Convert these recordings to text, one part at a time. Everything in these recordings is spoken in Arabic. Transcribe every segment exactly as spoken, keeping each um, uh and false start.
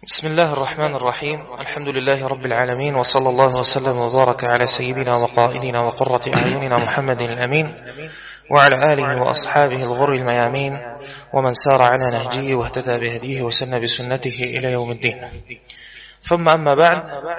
بسم الله الرحمن الرحيم. الحمد لله رب العالمين، وصلى الله وسلم وبارك على سيدنا وقائدنا وقرة أعيننا محمد الأمين وعلى آله وأصحابه الغر الميامين ومن سار على نهجه واهتدى بهديه وسن بسنته إلى يوم الدين. ثم أما بعد،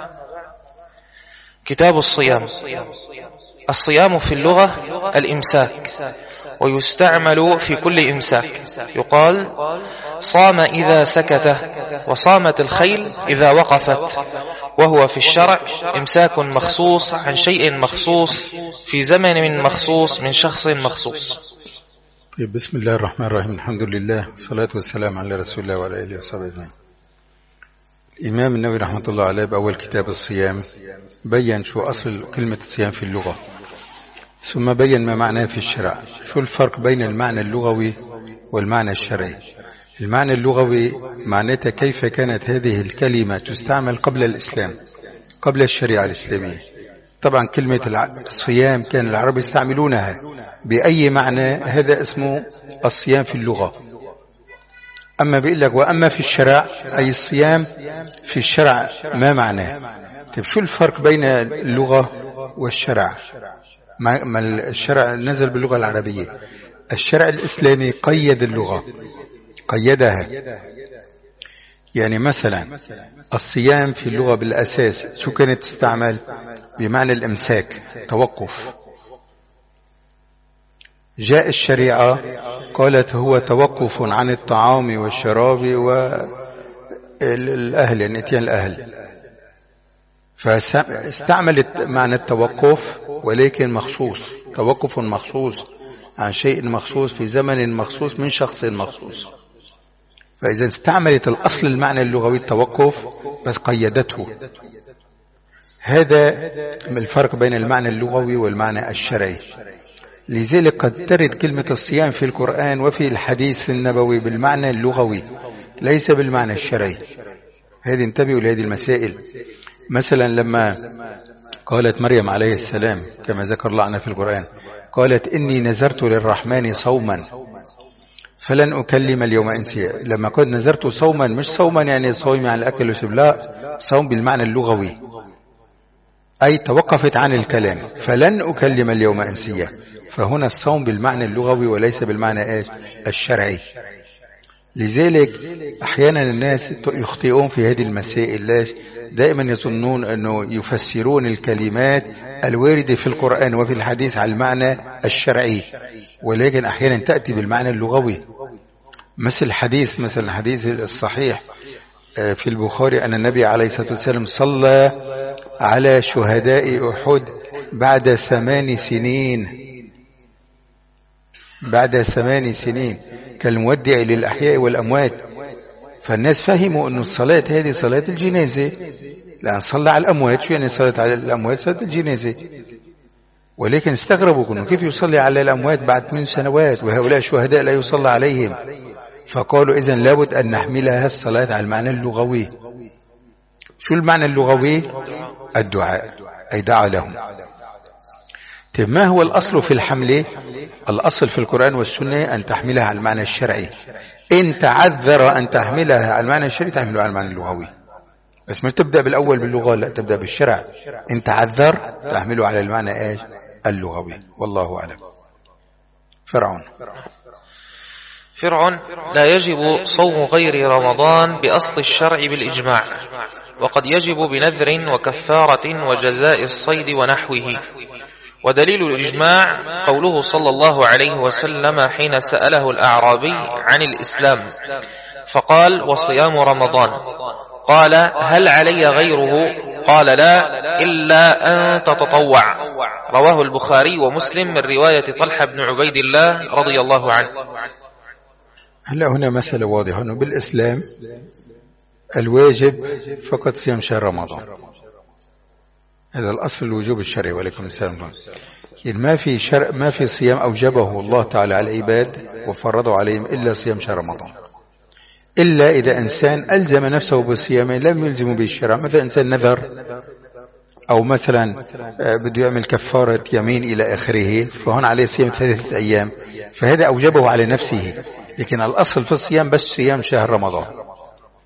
كتاب الصيام. الصيام في اللغة الإمساك، ويستعمل في كل إمساك. يقال صام إذا سكت، وصامت الخيل إذا وقفت، وهو في الشرع إمساك مخصوص عن شيء مخصوص في زمن مخصوص من شخص مخصوص. طيب، بسم الله الرحمن الرحيم. الحمد لله والصلاة والسلام على رسول الله وعلى آله وصحبه أجمعين. الإمام النووي رحمة الله عليه بأول كتاب الصيام بيّن شو أصل كلمة الصيام في اللغة، ثم بيّن ما معناه في الشرع. شو الفرق بين المعنى اللغوي والمعنى الشرعي؟ المعنى اللغوي معناته كيف كانت هذه الكلمة تستعمل قبل الإسلام، قبل الشريعة الإسلامية. طبعا كلمة الصيام كان العرب يستعملونها بأي معنى، هذا اسمه الصيام في اللغة. أما بيقول لك وأما في الشرع، أي الصيام في الشرع ما معناه. طيب، شو الفرق بين اللغة والشرع؟ ما الشرع نزل باللغة العربية، الشرع الإسلامي قيد اللغة، قيدها. يعني مثلا الصيام في اللغة بالأساس شو كانت تستعمل؟ بمعنى الإمساك، توقف. جاء الشريعة قالت هو توقف عن الطعام والشراب والأهل، يعني اتيان الأهل، فاستعملت معنى التوقف ولكن مخصوص، توقف مخصوص عن شيء مخصوص في زمن مخصوص من شخص مخصوص. فإذا استعملت الأصل المعنى اللغوي التوقف بس قيدته. هذا الفرق بين المعنى اللغوي والمعنى الشرعي. لذلك قد ترد كلمة الصيام في القرآن وفي الحديث النبوي بالمعنى اللغوي ليس بالمعنى الشرعي. هذه انتبهوا لهذه المسائل. مثلا لما قالت مريم عليه السلام كما ذكر الله عنها في القرآن، قالت إني نذرت للرحمن صوما فلن أكلم اليوم إنسيا. لما قلت نذرت صوما، مش صوما يعني صوم عن الأكل والشرب، لا، صوم بالمعنى اللغوي، أي توقفت عن الكلام، فلن أكلم اليوم إنسيا. فهنا الصوم بالمعنى اللغوي وليس بالمعنى إيش؟ الشرعي. لذلك أحيانا الناس يخطئون في هذه المسائل. ليش؟ دائما يظنون أنه يفسرون الكلمات الواردة في القرآن وفي الحديث على المعنى الشرعي، ولكن أحيانا تأتي بالمعنى اللغوي. مثل حديث مثل الحديث الصحيح في البخاري أن النبي عليه الصلاة والسلام صلى على شهداء أحد بعد ثمان سنين، بعد ثمان سنين كالمودع للأحياء والأموات. فالناس فهموا أن الصلاة هذه صلاة الجنازة، لأن صلى على الأموات. شو يعني صلاة على الأموات؟ صلاة الجنازة. ولكن استغربوا أنه كيف يصلي على الأموات بعد من سنوات وهؤلاء الشهداء لا يصلى عليهم. فقالوا إذن لابد أن نحملها الصلاة على المعنى اللغوي. شو المعنى اللغوي؟ الدعاء، أي دعا لهم. طيب، ما هو الأصل في الحمل؟ الأصل في القرآن والسنة أن تحملها على المعنى الشرعي. إن تعذر أن تحملها على المعنى الشرعي تحملها على المعنى اللغوي، بس مش تبدأ بالأول باللغة، لا، تبدأ بالشرع. إن تعذر تحمله على المعنى إيش؟ اللغوي. والله أعلم. فرعون فرعون لا يجب صوم غير رمضان بأصل الشرع بالإجماع، وقد يجب بنذر وكفارة وجزاء الصيد ونحوه. ودليل الإجماع قوله صلى الله عليه وسلم حين سأله الأعرابي عن الإسلام فقال وصيام رمضان، قال هل علي غيره؟ قال لا، إلا أن تتطوع. رواه البخاري ومسلم من رواية طلحة بن عبيد الله رضي الله عنه. هلا هنا مسألة واضحة أنه بالإسلام الواجب فقط صيام شهر رمضان، هذا الأصل الوجوب الشرعي. ولكم السلام. ما في شرع، ما في صيام أوجبه الله تعالى على العباد وفرضه عليهم إلا صيام شهر رمضان، إلا إذا إنسان ألزم نفسه بالصيام لم يلزم به الشرع. مثلا إنسان نذر أو مثلا بده يعمل كفارة يمين إلى آخره، فهون عليه صيام ثلاثة أيام، فهذا أوجبه على نفسه. لكن الأصل في الصيام بس صيام شهر رمضان.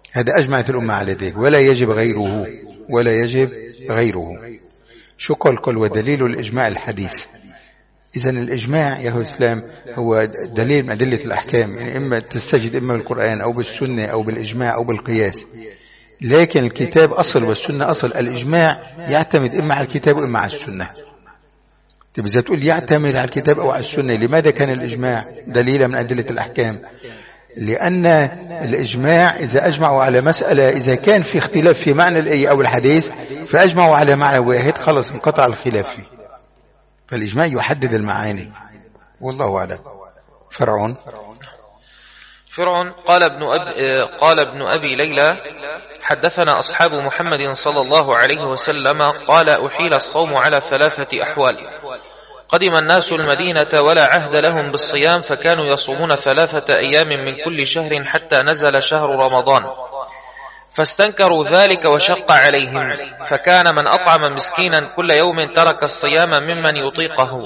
هذا أجمعت الأمة على ذلك، ولا يجب غيره، ولا يجب غيره. شو قال؟ قال ودليل الإجماع الحديث. إذن الإجماع يا الإسلام هو دليل من أدلة الأحكام، يعني إما تستجد إما بالقرآن أو بالسنة أو بالإجماع أو بالقياس. لكن الكتاب أصل والسنة أصل. الإجماع يعتمد إما على الكتاب وإما على السنة. طيب إذا تقول يعتمد على الكتاب أو على السنة، لماذا كان الإجماع دليلا من أدلة الأحكام؟ لأن الإجماع إذا أجمعوا على مسألة، إذا كان في اختلاف في معنى الآية أو الحديث فأجمعوا على معنى واحد، خلص انقطع الخلاف فيه. فالإجماع يحدد المعاني، والله أعلم. فرعون فرعون قال ابن أبي, قال ابن أبي ليلى حدثنا أصحاب محمد صلى الله عليه وسلم قال أحيل الصوم على ثلاثة أحوال. قدم الناس المدينة ولا عهد لهم بالصيام، فكانوا يصومون ثلاثة أيام من كل شهر حتى نزل شهر رمضان، فاستنكروا ذلك وشق عليهم، فكان من أطعم مسكينا كل يوم ترك الصيام ممن يطيقه،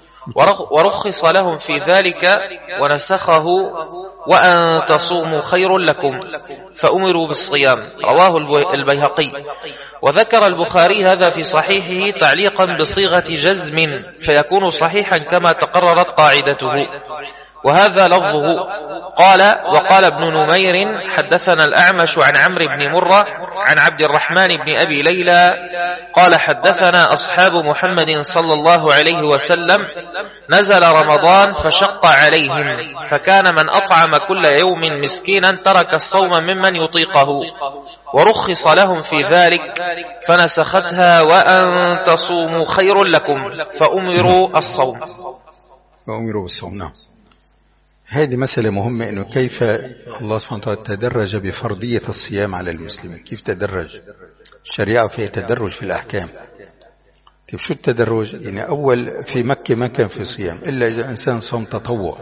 ورخص لهم في ذلك ونسخه وأن تصوموا خير لكم، فأمروا بالصيام. رواه البيهقي. وذكر البخاري هذا في صحيحه تعليقا بصيغة جزم، فيكون صحيحا كما تقررت قاعدته. وهذا لفظه. قال وقال ابن نمير حدثنا الأعمش عن عمرو بن مرة عن عبد الرحمن بن أبي ليلى قال حدثنا أصحاب محمد صلى الله عليه وسلم نزل رمضان فشق عليهم، فكان من أطعم كل يوم مسكينا ترك الصوم ممن يطيقه، ورخص لهم في ذلك فنسختها وأن تصوموا خير لكم، فأمروا الصوم. فأمروا بالصوم. نعم. هذه مسألة مهمة، إنه كيف الله سبحانه وتعالى تدرج بفرضية الصيام على المسلمين. كيف تدرج؟ الشريعة فيها تدرج في الأحكام. طيب شو التدرج؟ يعني أول في مكة ما كان في صيام إلا إذا إنسان صوم تطوع.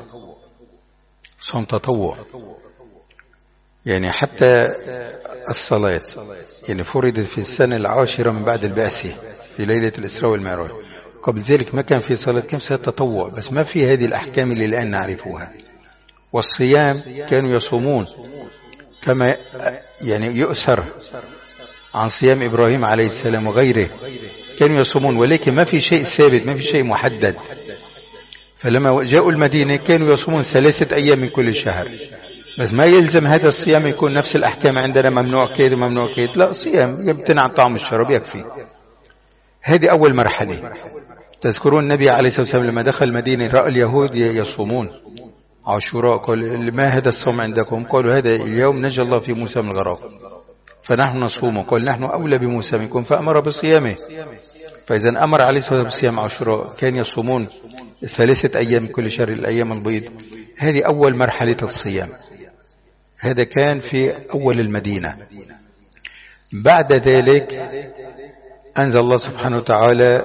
صوم تطوع يعني حتى الصلاة يعني فرضت في السنة العاشرة من بعد البعثة في ليلة الإسراء والمعراج. قبل ذلك ما كان في صلاة، كان في تطوع، بس ما في هذه الأحكام اللي الآن نعرفها. والصيام كانوا يصومون كما يعني يؤثر عن صيام إبراهيم عليه السلام وغيره، كانوا يصومون، ولكن ما في شيء ثابت، ما في شيء محدد. فلما جاءوا المدينة كانوا يصومون ثلاثة أيام من كل شهر، بس ما يلزم هذا الصيام يكون نفس الأحكام عندنا، ممنوع كيد وممنوع كيد. لا، صيام يمتنع عن طعام الشراب يكفي. هذه أول مرحلة. تذكرون النبي عليه الصلاة والسلام لما دخل المدينة رأى اليهود يصومون عاشوراء، قال ما هذا الصوم عندكم؟ قالوا هذا اليوم نجى الله في موسى من الغرق فنحن نصومه. قال نحن أولى بموسى منكم فأمر بصيامه. فإذا أمر عليه الصلاة والسلام بصيام عاشوراء. كان يصومون ثلاثة أيام كل شهر، الأيام البيض. هذه أول مرحلة الصيام، هذا كان في أول المدينة. بعد ذلك أنزل الله سبحانه وتعالى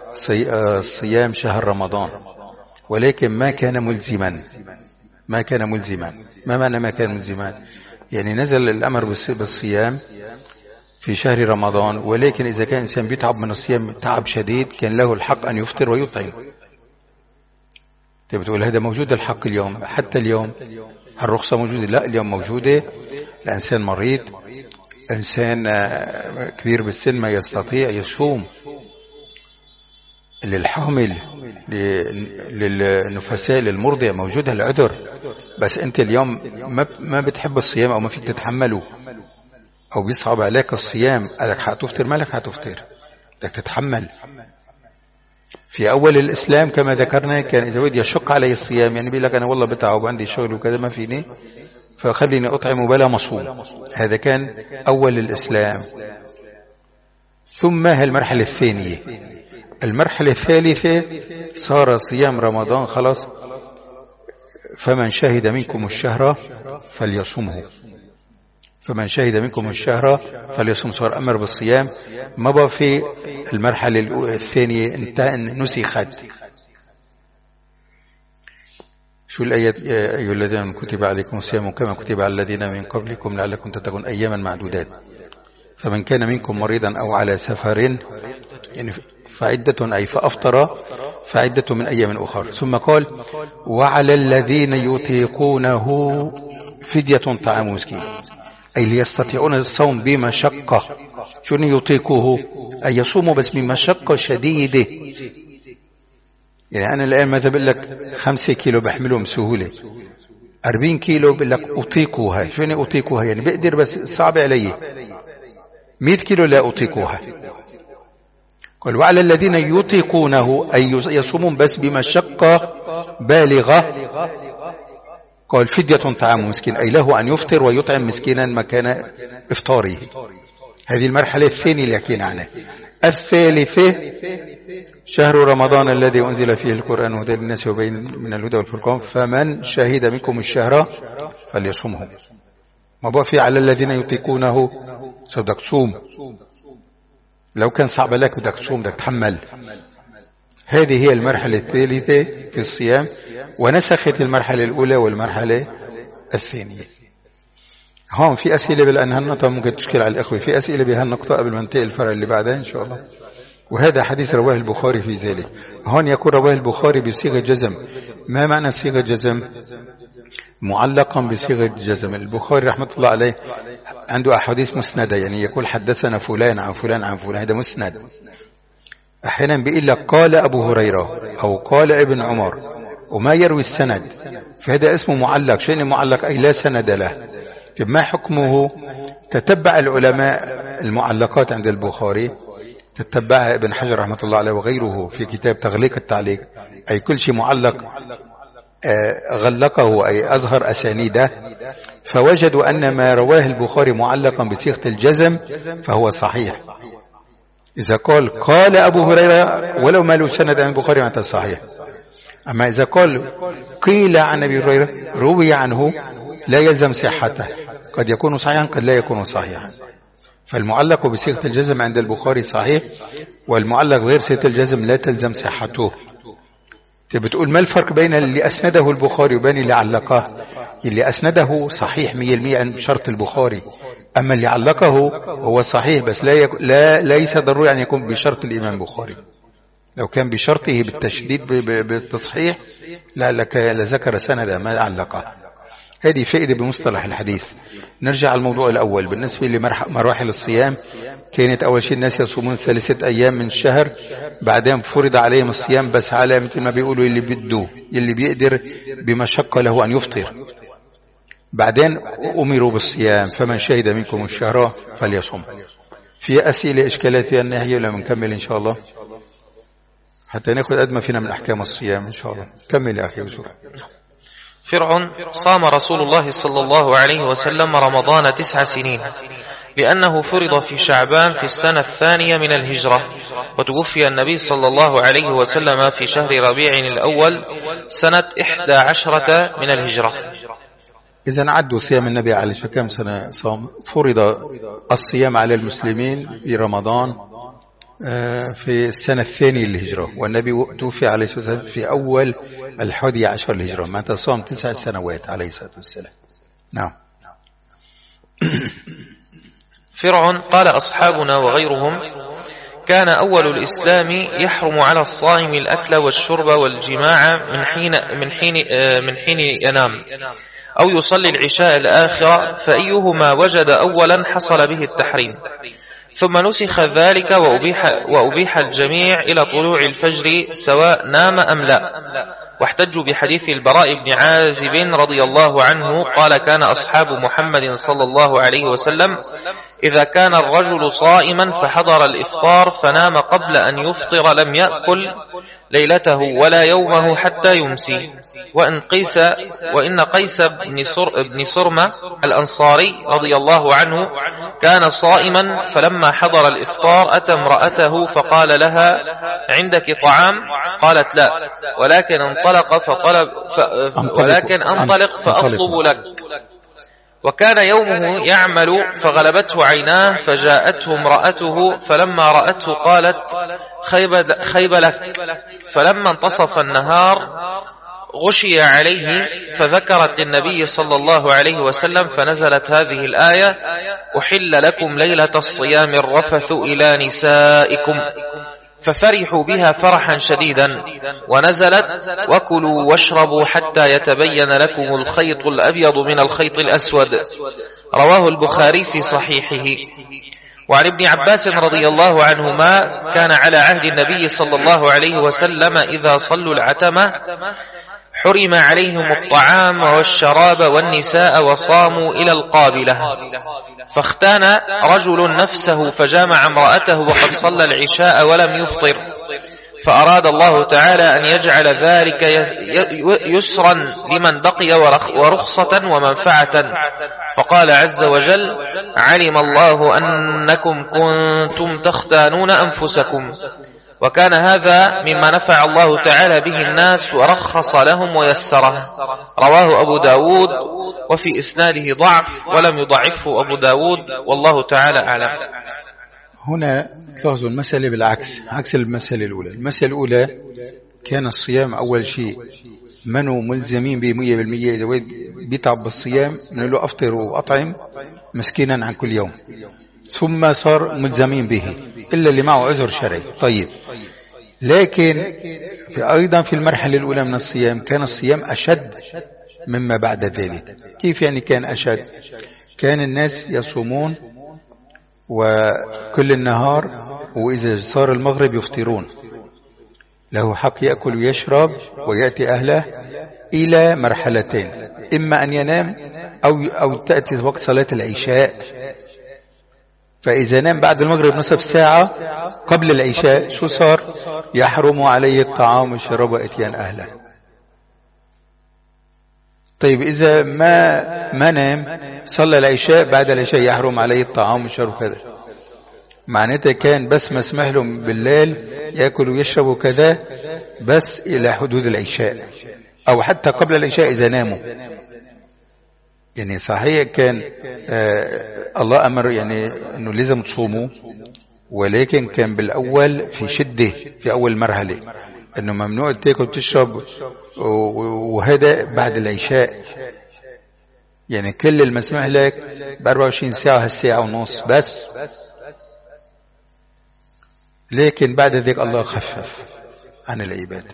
صيام شهر رمضان، ولكن ما كان ملزما. ما كان ملزما. ما معنى ما كان ملزما؟ يعني نزل الأمر بالصيام في شهر رمضان، ولكن إذا كان إنسان بيتعب من الصيام تعب شديد كان له الحق أن يفطر ويطعم. بتقول هذا موجود الحق اليوم، حتى اليوم الرخصة موجودة؟ لا، اليوم موجودة. الإنسان مريض، إنسان كبير بالسن ما يستطيع يصوم، للحامل، للنفساء، للمرضع موجود العذر. بس أنت اليوم ما بتحب الصيام أو ما فيك تتحمله أو بيصعب عليك الصيام، قالك حتفطر، مالك حتفطر، بدك تتحمل. في أول الإسلام كما ذكرنا كان إذا ودي يشق علي الصيام، يعني بيقول لك أنا والله بتعب وعندي شغل وكذا ما فيني، فخليني أطعم بلا مصوم. هذا كان أول الإسلام. ثم المرحلة الثانية، المرحلة الثالثة صار صيام رمضان خلاص، فمن شهد منكم الشهر فليصمه. فمن شهد منكم الشهر فليصم. صار أمر بالصيام. ما بقى في المرحلة الثانية نسخت. شو الآيات؟ يا أيها الذين كتب عليكم الصيام كما كتب على الذين من قبلكم لعلكم تتقون أياما معدودات. فمن كان منكم مريضا أو على سفر يعني فعدة أي فأفطر فعدة من أيام أخر. ثم قال وعلى الذين يطيقونه فدية طعام مسكين. أي ليستطيعون الصوم بمشقة. شنو يطيقوه؟ أي يصوموا بس بمشقة شديدة. يعني أنا الآن ماذا بقول لك خمسة كيلو بحملهم بسهولة، أربعين كيلو بقول لك أطيقوها. شنو أطيقوها؟ يعني بقدر بس صعب علي. مئة كيلو لا أطيقوها. قال وعلى الذين يطيقونه أي يصومون بس بمشقة بالغة، قال فدية طعام مسكين، أي له أن يفطر ويطعم مسكينا مكان إفطاره. هذه المرحلة الثانية اللي حكينا عنها. الثالثة شهر رمضان الذي أنزل فيه القرآن هدى للناس وبين من الهدى والفرقان فمن شهد منكم الشهر فليصومه. ما بقى في على الذين يطيقونه بدك تصوم، لو كان صعب لك بدك تصوم بدك تحمل. هذه هي المرحلة الثالثة في الصيام، ونسخت المرحلة الأولى والمرحلة الثانية. هون في أسئلة بالأن هالنقطة ممكن تشكل على الأخوة، في أسئلة بهالنقطة قبل ما ننتقل الفرع اللي بعدها إن شاء الله. وهذا حديث رواه البخاري في ذلك. هون يكون رواه البخاري بصيغة جزم. ما معنى صيغة جزم؟ معلقا بصيغة جزم. البخاري رحمة الله عليه عنده أحاديث مسندة، يعني يقول حدثنا فلان عن فلان عن فلان، هذا مسند. أحيانا بيقول لك قال أبو هريرة أو قال ابن عمر وما يروي السند، فهذا اسمه معلق. شيء معلق أي لا سند له. ما حكمه؟ تتبع العلماء المعلقات عند البخاري، تتبعها ابن حجر رحمة الله عليه وغيره في كتاب تغليق التعليق، أي كل شيء معلق غلقه أي أظهر أسانيده، فوجدوا أن ما رواه البخاري معلقا بصيغة الجزم فهو صحيح. إذا قال قال أبو هريرة ولو ما له سند عن البخاري معناته صحيح. أما إذا قال قيل عن أبي هريرة روي عنه لا يلزم صحته، قد يكون صحيحا قد لا يكون صحيحا. فالمعلق بصيغة الجزم عند البخاري صحيح، والمعلق غير صيغة الجزم لا تلزم صحته. بتقول ما الفرق بين اللي أسنده البخاري وبين اللي علقه؟ اللي أسنده صحيح مية بالمية عن شرط البخاري، أما اللي علقه هو صحيح بس لا, يك... لا ليس ضروري أن يكون بشرط الإمام البخاري. لو كان بشرطه بالتشديد بالتصحيح لا لك لذكر سندا ما علقه. هذه فائدة بمصطلح الحديث. نرجع على الموضوع الأول. بالنسبة لمراحل الصيام، كانت أول شيء الناس يصومون ثلاثة أيام من الشهر، بعدين فرض عليهم الصيام بس على مثل ما بيقولوا اللي بده اللي بيقدر بمشقة له أن يفطر. بعدين أمروا بالصيام فمن شهد منكم الشهر فليصوم. في أسئلة إشكالات في النهي ولا منكمل إن شاء الله حتى نأخذ قد ما فينا من أحكام الصيام إن شاء الله. كمل يا أخي يوسف. فرع صام رسول الله صلى الله عليه وسلم رمضان تسع سنين، لأنه فرض في شعبان في السنة الثانية من الهجرة، وتوفي النبي صلى الله عليه وسلم في شهر ربيع الأول سنة إحدى عشرة من الهجرة. إذا عدوا صيام النبي عليه الصلاة والسلام كم سنة صام؟ فرض الصيام على المسلمين في رمضان في السنة الثانية للهجرة، والنبي توفي عليه الصلاة والسلام في أول الحادي عشر للهجرة، معناتها صام تسع سنوات عليه الصلاة والسلام. نعم. فرع قال أصحابنا وغيرهم: كان أول الإسلام يحرم على الصائم الأكل والشرب والجماع من حين من حين من حين ينام أو يصلي العشاء الآخرة، فأيهما وجد أولا حصل به التحريم. ثم نسخ ذلك وأبيح, وأبيح الجميع إلى طلوع الفجر سواء نام أم لا. واحتجوا بحديث البراء بن عازب رضي الله عنه قال: كان أصحاب محمد صلى الله عليه وسلم إذا كان الرجل صائما فحضر الإفطار فنام قبل أن يفطر لم يأكل ليلته ولا يومه حتى يمسي. وإن قيس وإن قيس بن, صر بن صرمة الأنصاري رضي الله عنه كان صائما، فلما حضر الإفطار أتى امرأته فقال لها: عندك طعام؟ قالت: لا، ولكن انطلق فطلب ف... ولكن انطلق فأطلب لك. وكان يومه يعمل فغلبته عيناه، فجاءته امرأته فلما رأته قالت: خيب, خيب لك. فلما انتصف النهار غشي عليه فذكرت للنبي صلى الله عليه وسلم، فنزلت هذه الآية: أحل لكم ليلة الصيام الرفث إلى نسائكم. ففرحوا بها فرحا شديدا، ونزلت: وكلوا واشربوا حتى يتبين لكم الخيط الأبيض من الخيط الأسود. رواه البخاري في صحيحه. وعن ابن عباس رضي الله عنهما: كان على عهد النبي صلى الله عليه وسلم إذا صلوا العتمة حرم عليهم الطعام والشراب والنساء وصاموا إلى القابلة، فاختان رجل نفسه فجامع امرأته وقد صلى العشاء ولم يفطر، فأراد الله تعالى أن يجعل ذلك يسرا لمن بقي ورخصة ومنفعة، فقال عز وجل: علم الله أنكم كنتم تختانون أنفسكم. وكان هذا مما نفع الله تعالى به الناس ورخص لهم ويسره. رواه أبو داود، وفي إسناده ضعف ولم يضعفه أبو داود، والله تعالى أعلم. هنا تلاحظوا المسألة بالعكس، عكس المسألة الأولى. المسألة الأولى كان الصيام أول شيء منو ملزمين بمية بالمية، إذا بيتعب بالصيام من له أفطر وأطعم مسكينا عن كل يوم، ثم صار ملزمين به إلا اللي معه عذر شرعي. طيب، لكن في أيضا في المرحلة الأولى من الصيام كان الصيام أشد مما بعد ذلك. كيف يعني كان أشد؟ كان الناس يصومون وكل النهار، وإذا صار المغرب يفطرون، له حق يأكل ويشرب ويأتي أهله إلى مرحلتين: إما أن ينام أو, أو تأتي وقت صلاة العشاء. فإذا نام بعد المغرب نصف ساعة قبل العشاء شو صار؟ يحرم عليه الطعام والشراب وإتيان أهله. طيب، إذا ما ما نام صلى العشاء، بعد العشاء يحرم عليه الطعام والشراب كذا. معناتها كان بس مسمح لهم بالليل يأكل ويشرب وكذا بس إلى حدود العشاء، أو حتى قبل العشاء إذا ناموا. يعني صحيح كان آه الله أمر يعني أنه لازم تصوموا، ولكن كان بالأول في شدة في أول مرحلة أنه ممنوع تاكل وتشرب، وهذا بعد العشاء. يعني كل المسموح لك ب أربعة وعشرين ساعة هالساعة ونص بس، لكن بعد ذلك الله خفف عن العباد.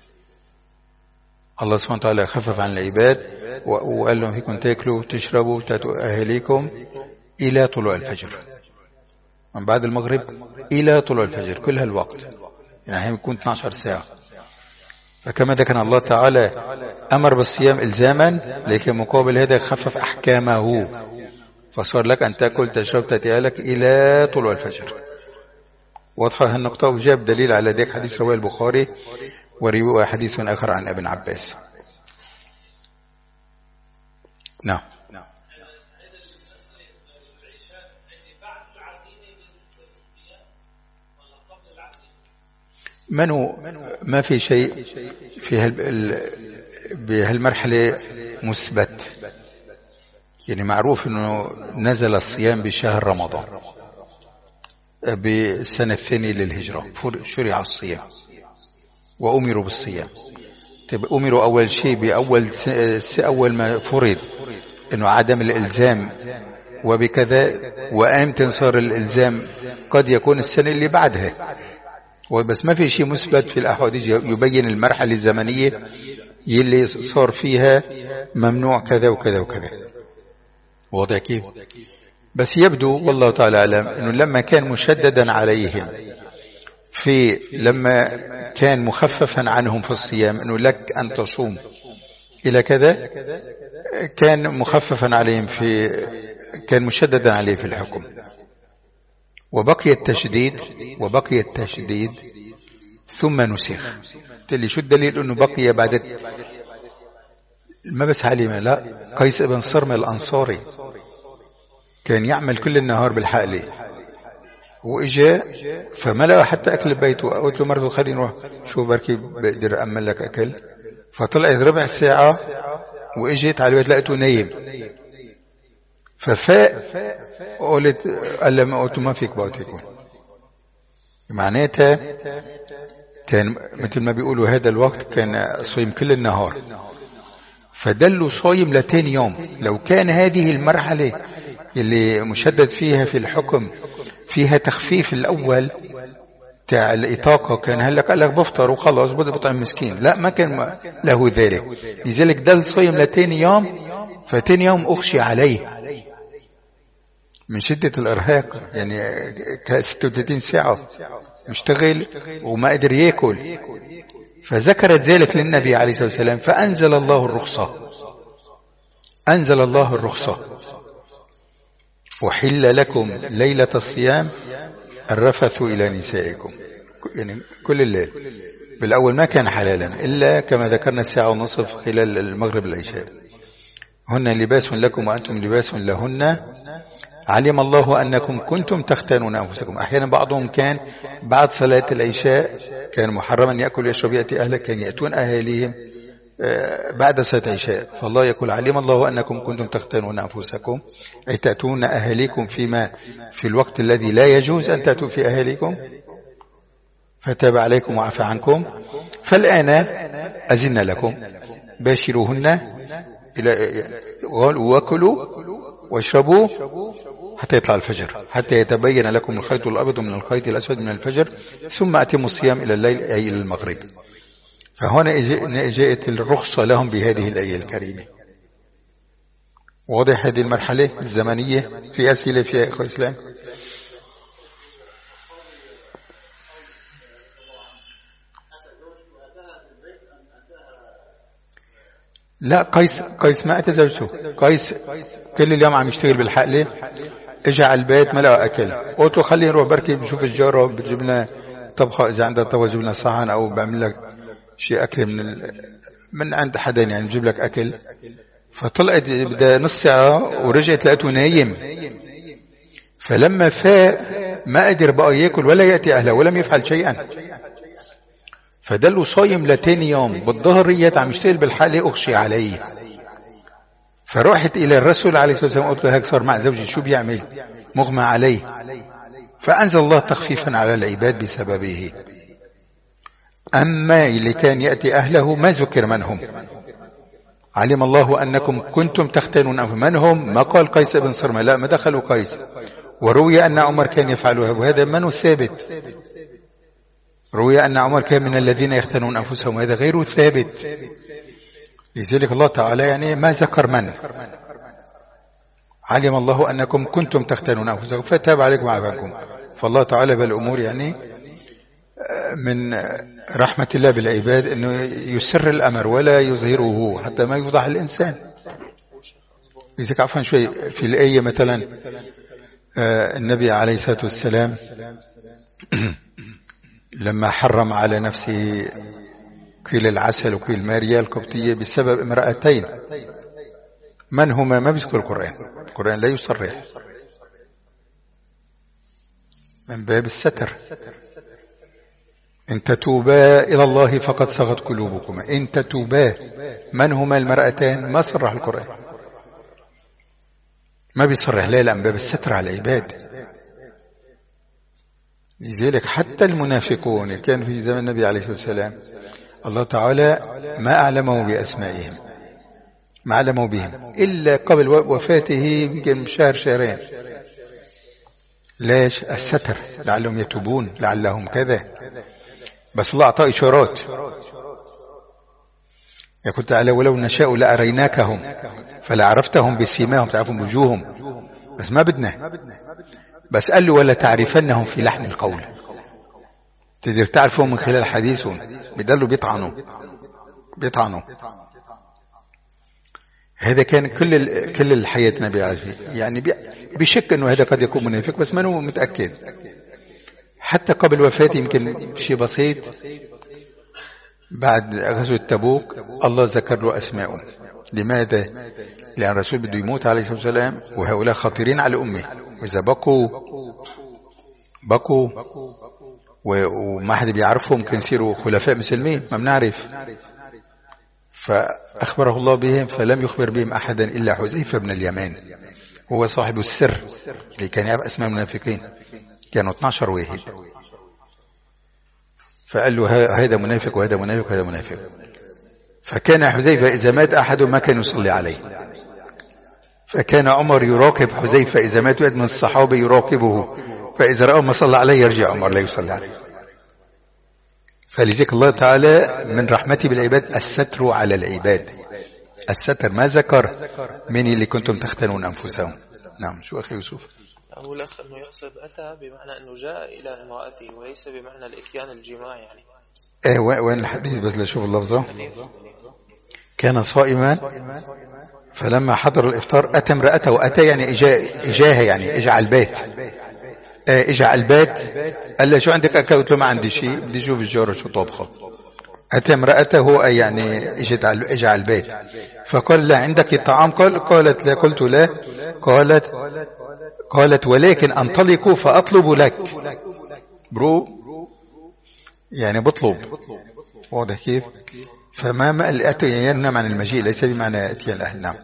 الله سبحانه وتعالى خفف عن العباد وقال لهم: فيكم تاكلوا وتشربوا وتأتوا أهليكم إلى طلوع الفجر، من بعد المغرب إلى طلوع الفجر، كل هالوقت، يعني هم يكون اثنتي عشرة ساعة. فكما ذكر الله تعالى أمر بالصيام إلزاما، لكن مقابل هذا خفف أحكامه، فصار لك أن تأكل تشرب تأتي أهلك إلى طلوع الفجر. واضحة هالنقطة. وجاب دليل على ذلك حديث رواه البخاري، وروى حديث آخر عن ابن عباس. نعم. منو ما في شيء في بهالمرحلة مثبت. يعني معروف انه نزل الصيام بشهر رمضان بالسنة الثانية للهجرة، شرع الصيام وأمروا بالصيام. طيب، أمروا أول شيء بأول أول ما فرض إنه عدم الإلزام وبكذا، وأمتى صار الإلزام قد يكون السنة اللي بعدها، وبس ما في شيء مثبت في الأحاديث يبين المرحلة الزمنية يلي صار فيها ممنوع كذا وكذا وكذا. واضح كيف؟ بس يبدو والله تعالى أعلم إنه لما كان مشددا عليهم في لما كان مخففا عنهم في الصيام إنه لك أن تصوم إلى كذا، كان مخففا عليهم في كان مشددا عليه في الحكم، وبقي التشديد وبقي التشديد ثم نسخ. تلي شو الدليل إنه بقي بعد ما بس حليمة؟ لا، قيس ابن صرم الأنصاري كان يعمل كل النهار بالحقلة، وإجا فملأ حتى أكل بيته. قلت له مرته: خلينا نروح شو بركي بقدر أعمل لك أكل. فطلعت ربع ساعة وإجيت على البيت لقيته نايم، ففاق. قلت قال لما قلت ما فيك بقى تكون. معناتها كان مثل ما بيقولوا هذا الوقت كان صايم كل النهار، فدلوا صايم لتاني يوم. لو كان هذه المرحلة اللي مشدد فيها في الحكم فيها تخفيف الأول، بتاع الإطاقة كان هل لك قال لك بفطر وخلاص بدي بطعم مسكين، لا ما كان له ذلك. لذلك دل صيم لتاني يوم، فتاني يوم أخشي عليه من شدة الإرهاق، يعني ستة وثلاثين ساعة مشتغل وما قدر يأكل، فذكرت ذلك للنبي عليه الصلاة والسلام، فأنزل الله الرخصة، أنزل الله الرخصة وحل لكم ليلة الصيام الرفث إلى نسائكم، يعني كل الليل. بالأول ما كان حلالا إلا كما ذكرنا الساعة ونصف خلال المغرب العشاء. هن لباس لكم وأنتم لباس لهن علم الله أنكم كنتم تختانون أنفسكم. أحيانا بعضهم كان بعد صلاة العشاء كان محرما يأكل ويشرب يأتي أهله، كان يأتون أهاليهم بعد صلاة العشاء، فالله يقول علم الله أنكم كنتم تختانون أنفسكم، أي تأتون أهاليكم فيما في الوقت الذي لا يجوز أن تأتوا في أهاليكم، فتاب عليكم وعفى عنكم، فالآن أذن لكم باشروهن وكلوا واشربوا حتى يطلع الفجر، حتى يتبين لكم الخيط الأبيض من الخيط الأسود من الفجر، ثم أتموا الصيام إلى الليل أي إلى المغرب. فهنا جاءت الرخصة لهم بهذه الآية الكريمة. واضح هذه المرحلة الزمنية؟ في أسئلة فيها إخوة الإسلام؟ لا، قيس قيس ما أتى زوجته، قيس كل اليوم عم يشتغل بالحقلة، اجى على البيت ما لقى أكل، قلت خليه نروح بركي بشوف الجارة بتجيب لنا طبخة، إذا عندها طبخة تجيب لنا صحن أو بعمل لك شيء أكل من ال... من عند حدا يعني بجيب لك أكل. فطلعت بدها نص ساعة ورجعت لقيته نايم، فلما فاق ما قدر بقى يأكل ولا يأتي أهله ولم يفعل شيئا، فدله صايم لتاني يوم. بالظهر ريت عم يشتغل بالحالة أخشي عليه، فروحت إلى الرسول عليه الصلاة والسلام قلت له هيك صار مع زوجي شو بيعمل؟ مغمى عليه، فأنزل الله تخفيفا على العباد بسببه. أما اللي كان يأتي أهله ما ذكر من هم. علم الله أنكم كنتم تختانون أنفسكم، من هم؟ ما قال قيس بن صرمة، لا ما دخلوا قيس. وروي أن عمر كان يفعلها، وهذا من ثابت. روي أن عمر كان من الذين يختانون أنفسهم، وهذا غير ثابت. لذلك الله تعالى يعني ما ذكر من. علم الله أنكم كنتم تختانون أنفسكم فتاب عليكم وعافاكم. فالله تعالى بالأمور يعني من رحمة الله بالعباد أنه يسر الأمر ولا يظهره حتى ما يفضح الإنسان. لذلك عفوا شوي في الآية مثلا النبي عليه الصلاة والسلام لما حرم على نفسه كيل العسل وكيل ماريا القبطية بسبب امرأتين، من هما؟ ما بيذكر القرآن، القرآن لا يصرح من باب الستر. إن تتوبا إلى الله فقد صغت قلوبكما. إن تتوبا، من هما المرأتان؟ ما صرح القرآن، ما بيصرح ليه، لأن باب الستر على العباد. لذلك حتى المنافقون كان في زمن النبي عليه الصلاة والسلام الله تعالى ما أعلمه بأسمائهم، ما أعلمه بهم إلا قبل وفاته يمكن شهر شهرين. ليش؟ الستر، لعلهم يتوبون، لعلهم كذا. بس الله أعطى إشارات، يقول تعالى ولو نشاء لأريناكهم فلعرفتهم بسيماهم، تعرفهم وجوههم، بس ما بدنا. بس قال له ولا تعرفنهم في لحن القول، تقدر تعرفهم من خلال حديثهم. بدلوا بيطعنوا بيطعنوا هذا كان كل كل الحياة النبي عليه يعني بشك انه هذا قد يكون منافق، بس ما هو متأكد. حتى قبل وفاته يمكن شيء بسيط بعد غزوة تبوك الله ذكر له أسماءهم. لماذا؟ لأن الرسول بده يموت عليه الصلاة والسلام وهؤلاء خطيرين على أمه، وإذا بقوا بقوا وما حد بيعرفهم ممكن يصيروا خلفاء مسلمين، ما بنعرف. فأخبره الله بهم، فلم يخبر بهم أحدا إلا حذيفة بن اليمان، هو صاحب السر اللي كان يعرف أسماء المنافقين، كانوا اثني عشر واحد. فقال له هذا منافق وهذا منافق وهذا منافق. فكان حذيفة إذا مات أحد ما كان يصلي عليه، فكان عمر يراقب حذيفة إذا مات واحد من الصحابة يراقبه، فإذا رأى ما صلى عليه يرجع عمر لا يصلي عليه. فلذلك الله تعالى من رحمته بالعباد الستر على العباد. الستر ما ذكر من اللي كنتم تختنون أنفسهم. نعم. شو أخي يوسف؟ أقول الأخ أنه يقصد أتى بمعنى أنه جاء إلى امرأته وليس بمعنى الإتيان الجماعي يعني. إيه وين الحديث؟ بس لشوف اللفظة. كان صائما فلما حضر الإفطار أتى امرأته، وأتى يعني إجاها يعني إجا على البيت. إجا على البيت قال له شو عندك أكل؟ قلت له ما عندي شيء، بدي أشوف الجارة شو طابخة. أتى امرأته أي يعني إجت على إجا على البيت، فقال لا عندك طعام؟ قال قالت لا. قلت لا. قالت قالت ولكن أنطلق فأطلب لك. برو يعني بطلب. واضح كيف؟ فما ما الأتي ينم عن المجيء ليس بمعنى أتي الأهل. نعم.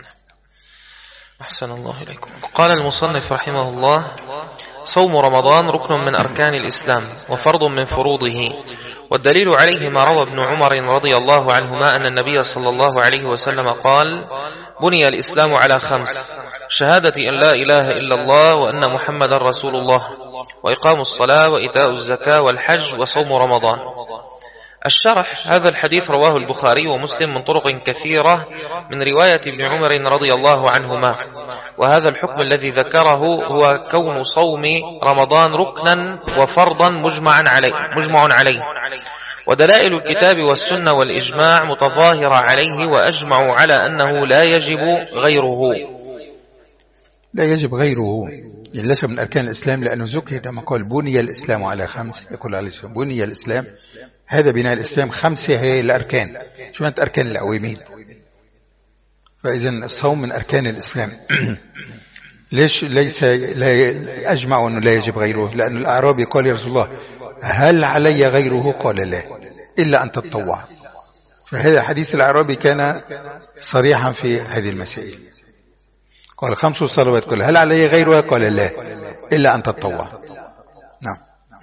أحسن الله إليكم. قال المصنف رحمه الله: صوم رمضان ركن من أركان الإسلام وفرض من فروضه، والدليل عليه ما روى ابن عمر رضي الله عنهما أن النبي صلى الله عليه وسلم قال: بني الإسلام على خمس: شهادة أن لا إله إلا الله وأن محمد رسول الله، وإقام الصلاة وإيتاء الزكاة والحج وصوم رمضان. الشرح: هذا الحديث رواه البخاري ومسلم من طرق كثيرة من رواية ابن عمر رضي الله عنهما، وهذا الحكم الذي ذكره هو كون صوم رمضان ركنا وفرضا مجمعا عليه, مجمع عليه ودلائل الكتاب والسنة والإجماع متظاهرة عليه، وأجمعوا على أنه لا يجب غيره. لا يجب غيره ليس من أركان الإسلام، لأنه ذكر لما قال بني الإسلام على خمس. يقول عليه السلام بني الإسلام، هذا بناء الإسلام خمسة هي الأركان. شو معنى أركان العوامين؟ فإذا الصوم من أركان الإسلام. ليش ليس لا أجمع أنه لا يجب غيره؟ لأن الأعرابي قال يا رسول الله هل علي غيره؟ قال لا إلا أن تتطوع. فهذا حديث الأعرابي كان صريحا في هذه المسائل. قال خمس صلوات، قال هل علي غيرها؟ قال لا إلا أن تتطوع. نعم.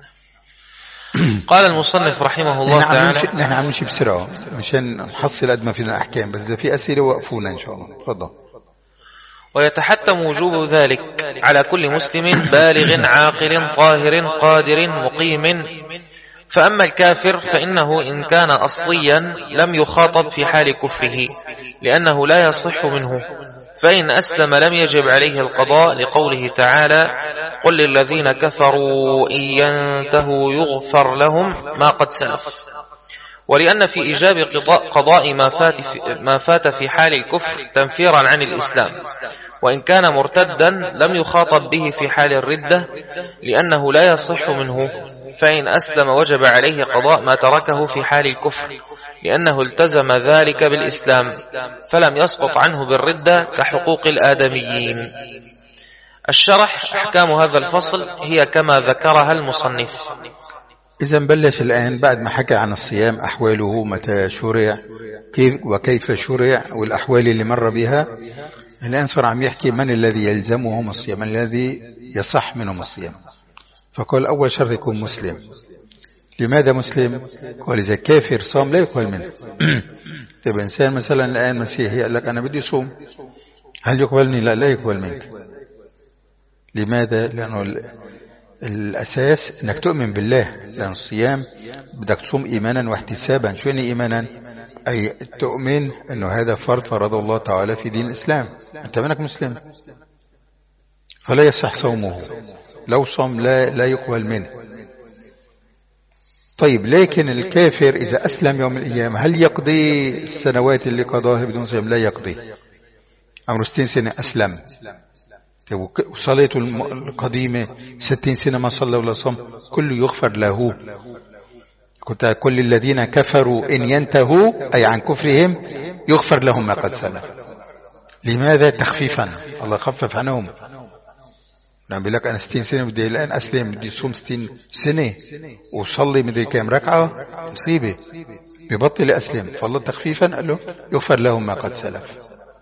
قال المصنف رحمه الله تعالى: نحن عم نمشي بسرعة مشان نحصل قد ما فينا أحكام، بس إذا في أسئلة وقفونا إن شاء الله. تفضل. ويتحتم وجوب ذلك على كل مسلم بالغ عاقل طاهر قادر مقيم. فأما الكافر فإنه إن كان أصليا لم يخاطب في حال كفره لأنه لا يصح منه، فإن أسلم لم يجب عليه القضاء لقوله تعالى: قل للذين كفروا إن ينتهوا يغفر لهم ما قد سلف. ولأن في إيجاب قضاء ما فات في, ما فات في حال الكفر تنفيرا عن الإسلام، وإن كان مرتدا لم يخاطب به في حال الردة لأنه لا يصح منه، فإن أسلم وجب عليه قضاء ما تركه في حال الكفر لأنه التزم ذلك بالإسلام فلم يسقط عنه بالردة كحقوق الآدميين. الشرح: أحكام هذا الفصل هي كما ذكرها المصنف. إذا بلش الآن بعد ما حكى عن الصيام أحواله متى شرع كيف وكيف شرع والأحوال اللي مر بها، الآن صار عم يحكي من الذي يلزمهم الصيام، من الذي يصح منهم الصيام. فقال أول شرط يكون مسلم. لماذا مسلم؟ قال إذا كافر صام لا يقبل منه. طيب إنسان مثلا الآن مسيحي قال لك أنا بدي صوم، هل يقبلني؟ لا لا يقبل منك. لماذا؟ لأنه الأساس أنك تؤمن بالله، لأن الصيام بدك تصوم إيمانا واحتسابا. شو يعني إيمانا؟ أي تؤمن أنه هذا فرض فرض الله تعالى في دين الإسلام، أنت منك مسلم، فلا يصح صومه. لو صام لا لا يقبل منه. طيب لكن الكافر إذا أسلم يوم الأيام هل يقضي السنوات اللي قضاها بدون صيام؟ لا يقضي. عمره ستين سنة أسلم، وصلاته القديمة ستين سنة ما صلى ولا صام، كله يغفر له. كنت كل الذين كفروا إن ينتهوا أي عن كفرهم يغفر لهم ما قد سلف. لماذا؟ تخفيفا، الله خفف عنهم. نعم بيقول لك أنا ستين سنة بدي الآن أسلم، بدي صوم ستين سنة وصلي مدري كام ركعة، مصيبة، ببطل أسلم. فالله تخفيفا قال له يغفر لهم ما قد سلف.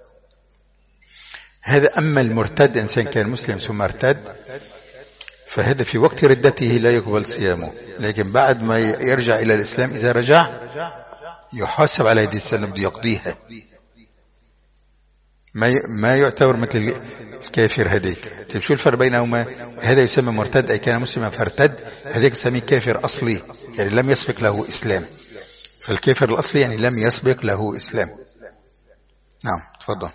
هذا. أما المرتد، إنسان كان مسلم ثم ارتد، فهذا في وقت ردته لا يقبل صيامه، لكن بعد ما يرجع إلى الإسلام إذا رجع يحاسب على هذه السنة بده يقضيها. ما ما يعتبر مثل الكافر هذيك. طيب شو الفرق بينهما؟ هذا يسمى مرتد أي كان مسلما فارتد، هذيك يسميه كافر أصلي يعني لم يسبق له إسلام. فالكافر الأصلي يعني لم يسبق له إسلام. نعم تفضل.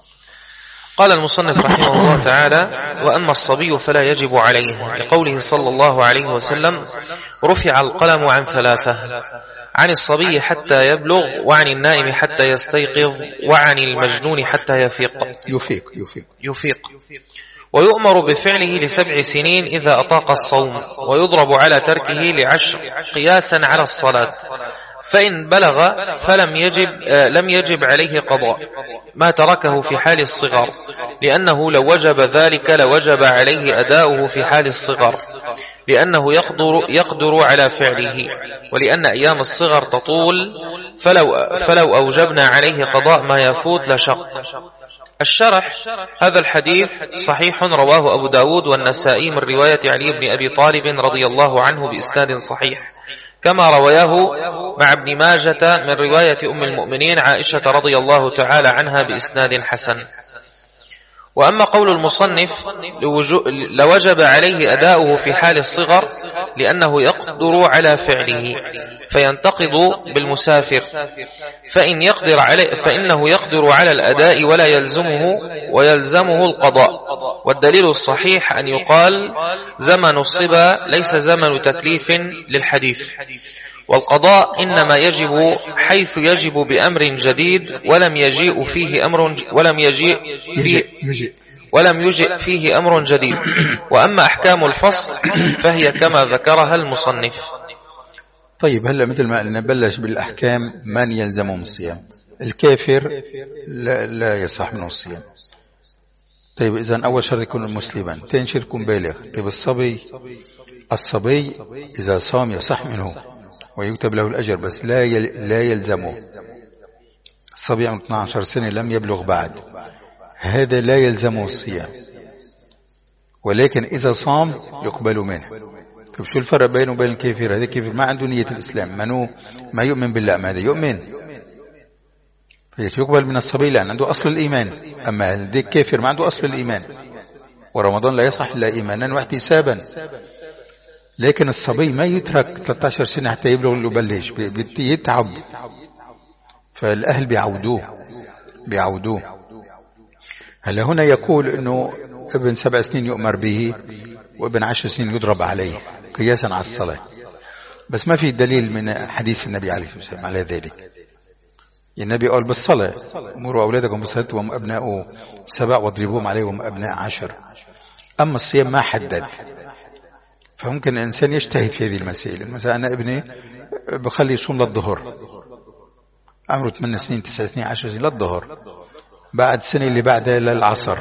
قال المصنف رحمه الله تعالى: وأما الصبي فلا يجب عليه، لقوله صلى الله عليه وسلم: رفع القلم عن ثلاثة، عن الصبي حتى يبلغ، وعن النائم حتى يستيقظ، وعن المجنون حتى يفيق يفيق يفيق, يفيق. ويؤمر بفعله لسبع سنين إذا أطاق الصوم، ويضرب على تركه لعشر قياسا على الصلاة. فإن بلغ فلم يجب لم يجب عليه قضاء ما تركه في حال الصغر، لأنه لو وجب ذلك لوجب عليه أداؤه في حال الصغر، لأنه يقدر, يقدر على فعله، ولأن أيام الصغر تطول، فلو, فلو أوجبنا عليه قضاء ما يفوت لشق. الشرح: هذا الحديث صحيح، رواه أبو داود والنسائي من رواية علي بن أبي طالب رضي الله عنه بإسناد صحيح، كما رواه مع ابن ماجة من رواية أم المؤمنين عائشة رضي الله تعالى عنها بإسناد حسن. وأما قول المصنف لوجب عليه أداؤه في حال الصغر، لأنه يقدر على فعله فينتقض بالمسافر، فإن يقدر عليه فإنه يقدر على الأداء ولا يلزمه ويلزمه القضاء. والدليل الصحيح أن يقال زمن الصبا ليس زمن تكليف للحديث، والقضاء إنما يجب حيث يجب بأمر جديد ولم يجيء فيه أمر ولم يجيء فيه ولم يجئ فيه أمر جديد. وأما أحكام الفصل فهي كما ذكرها المصنف. طيب هلا مثل ما قلنا بلش بالأحكام من يلزمهم الصيام. الكافر لا, لا يصح منه الصيام. طيب إذن أول شرط يكون مسلما، ثاني شرط يكون بالغ. طيب الصبي الصبي إذا صام يصح منه ويكتب له الأجر، بس لا لا يلزمه. الصبي عمره اثنتي عشرة سنة لم يبلغ بعد، هذا لا يلزمه الصيام، ولكن إذا صام يقبل منه. طيب شو الفرق بينه وبين الكافر؟ هذا كافر ما عنده نية الإسلام، منو ما يؤمن بالله، ما هذا يؤمن يقبل من الصبي لأن عنده أصل الإيمان. أما هذا كافر ما عنده أصل الإيمان، ورمضان لا يصح إلا إيمانا واحتسابا. لكن الصبي ما يترك ثلاثة عشر سنة حتى يبلغ اللي بلش، يتعب، فالأهل بيعودوه بيعودوه هلا هنا يقول إنه ابن سبع سنين يؤمر به وابن عشر سنين يضرب عليه قياسا على الصلاة، بس ما في دليل من حديث النبي عليه الصلاة والسلام على ذلك. النبي قال بالصلاة: مروا أولادكم بالصلاة وهم أبناء سبع واضربوهم عليه وهم أبناء عشر. أما الصيام ما حدد، فممكن الإنسان يجتهد في هذه المسائل. مثلا أنا ابني بخلي يصوم للظهر، عمره ثمان سنين تسع سنين عشر سنين للظهر، بعد السنة اللي بعدها للعصر،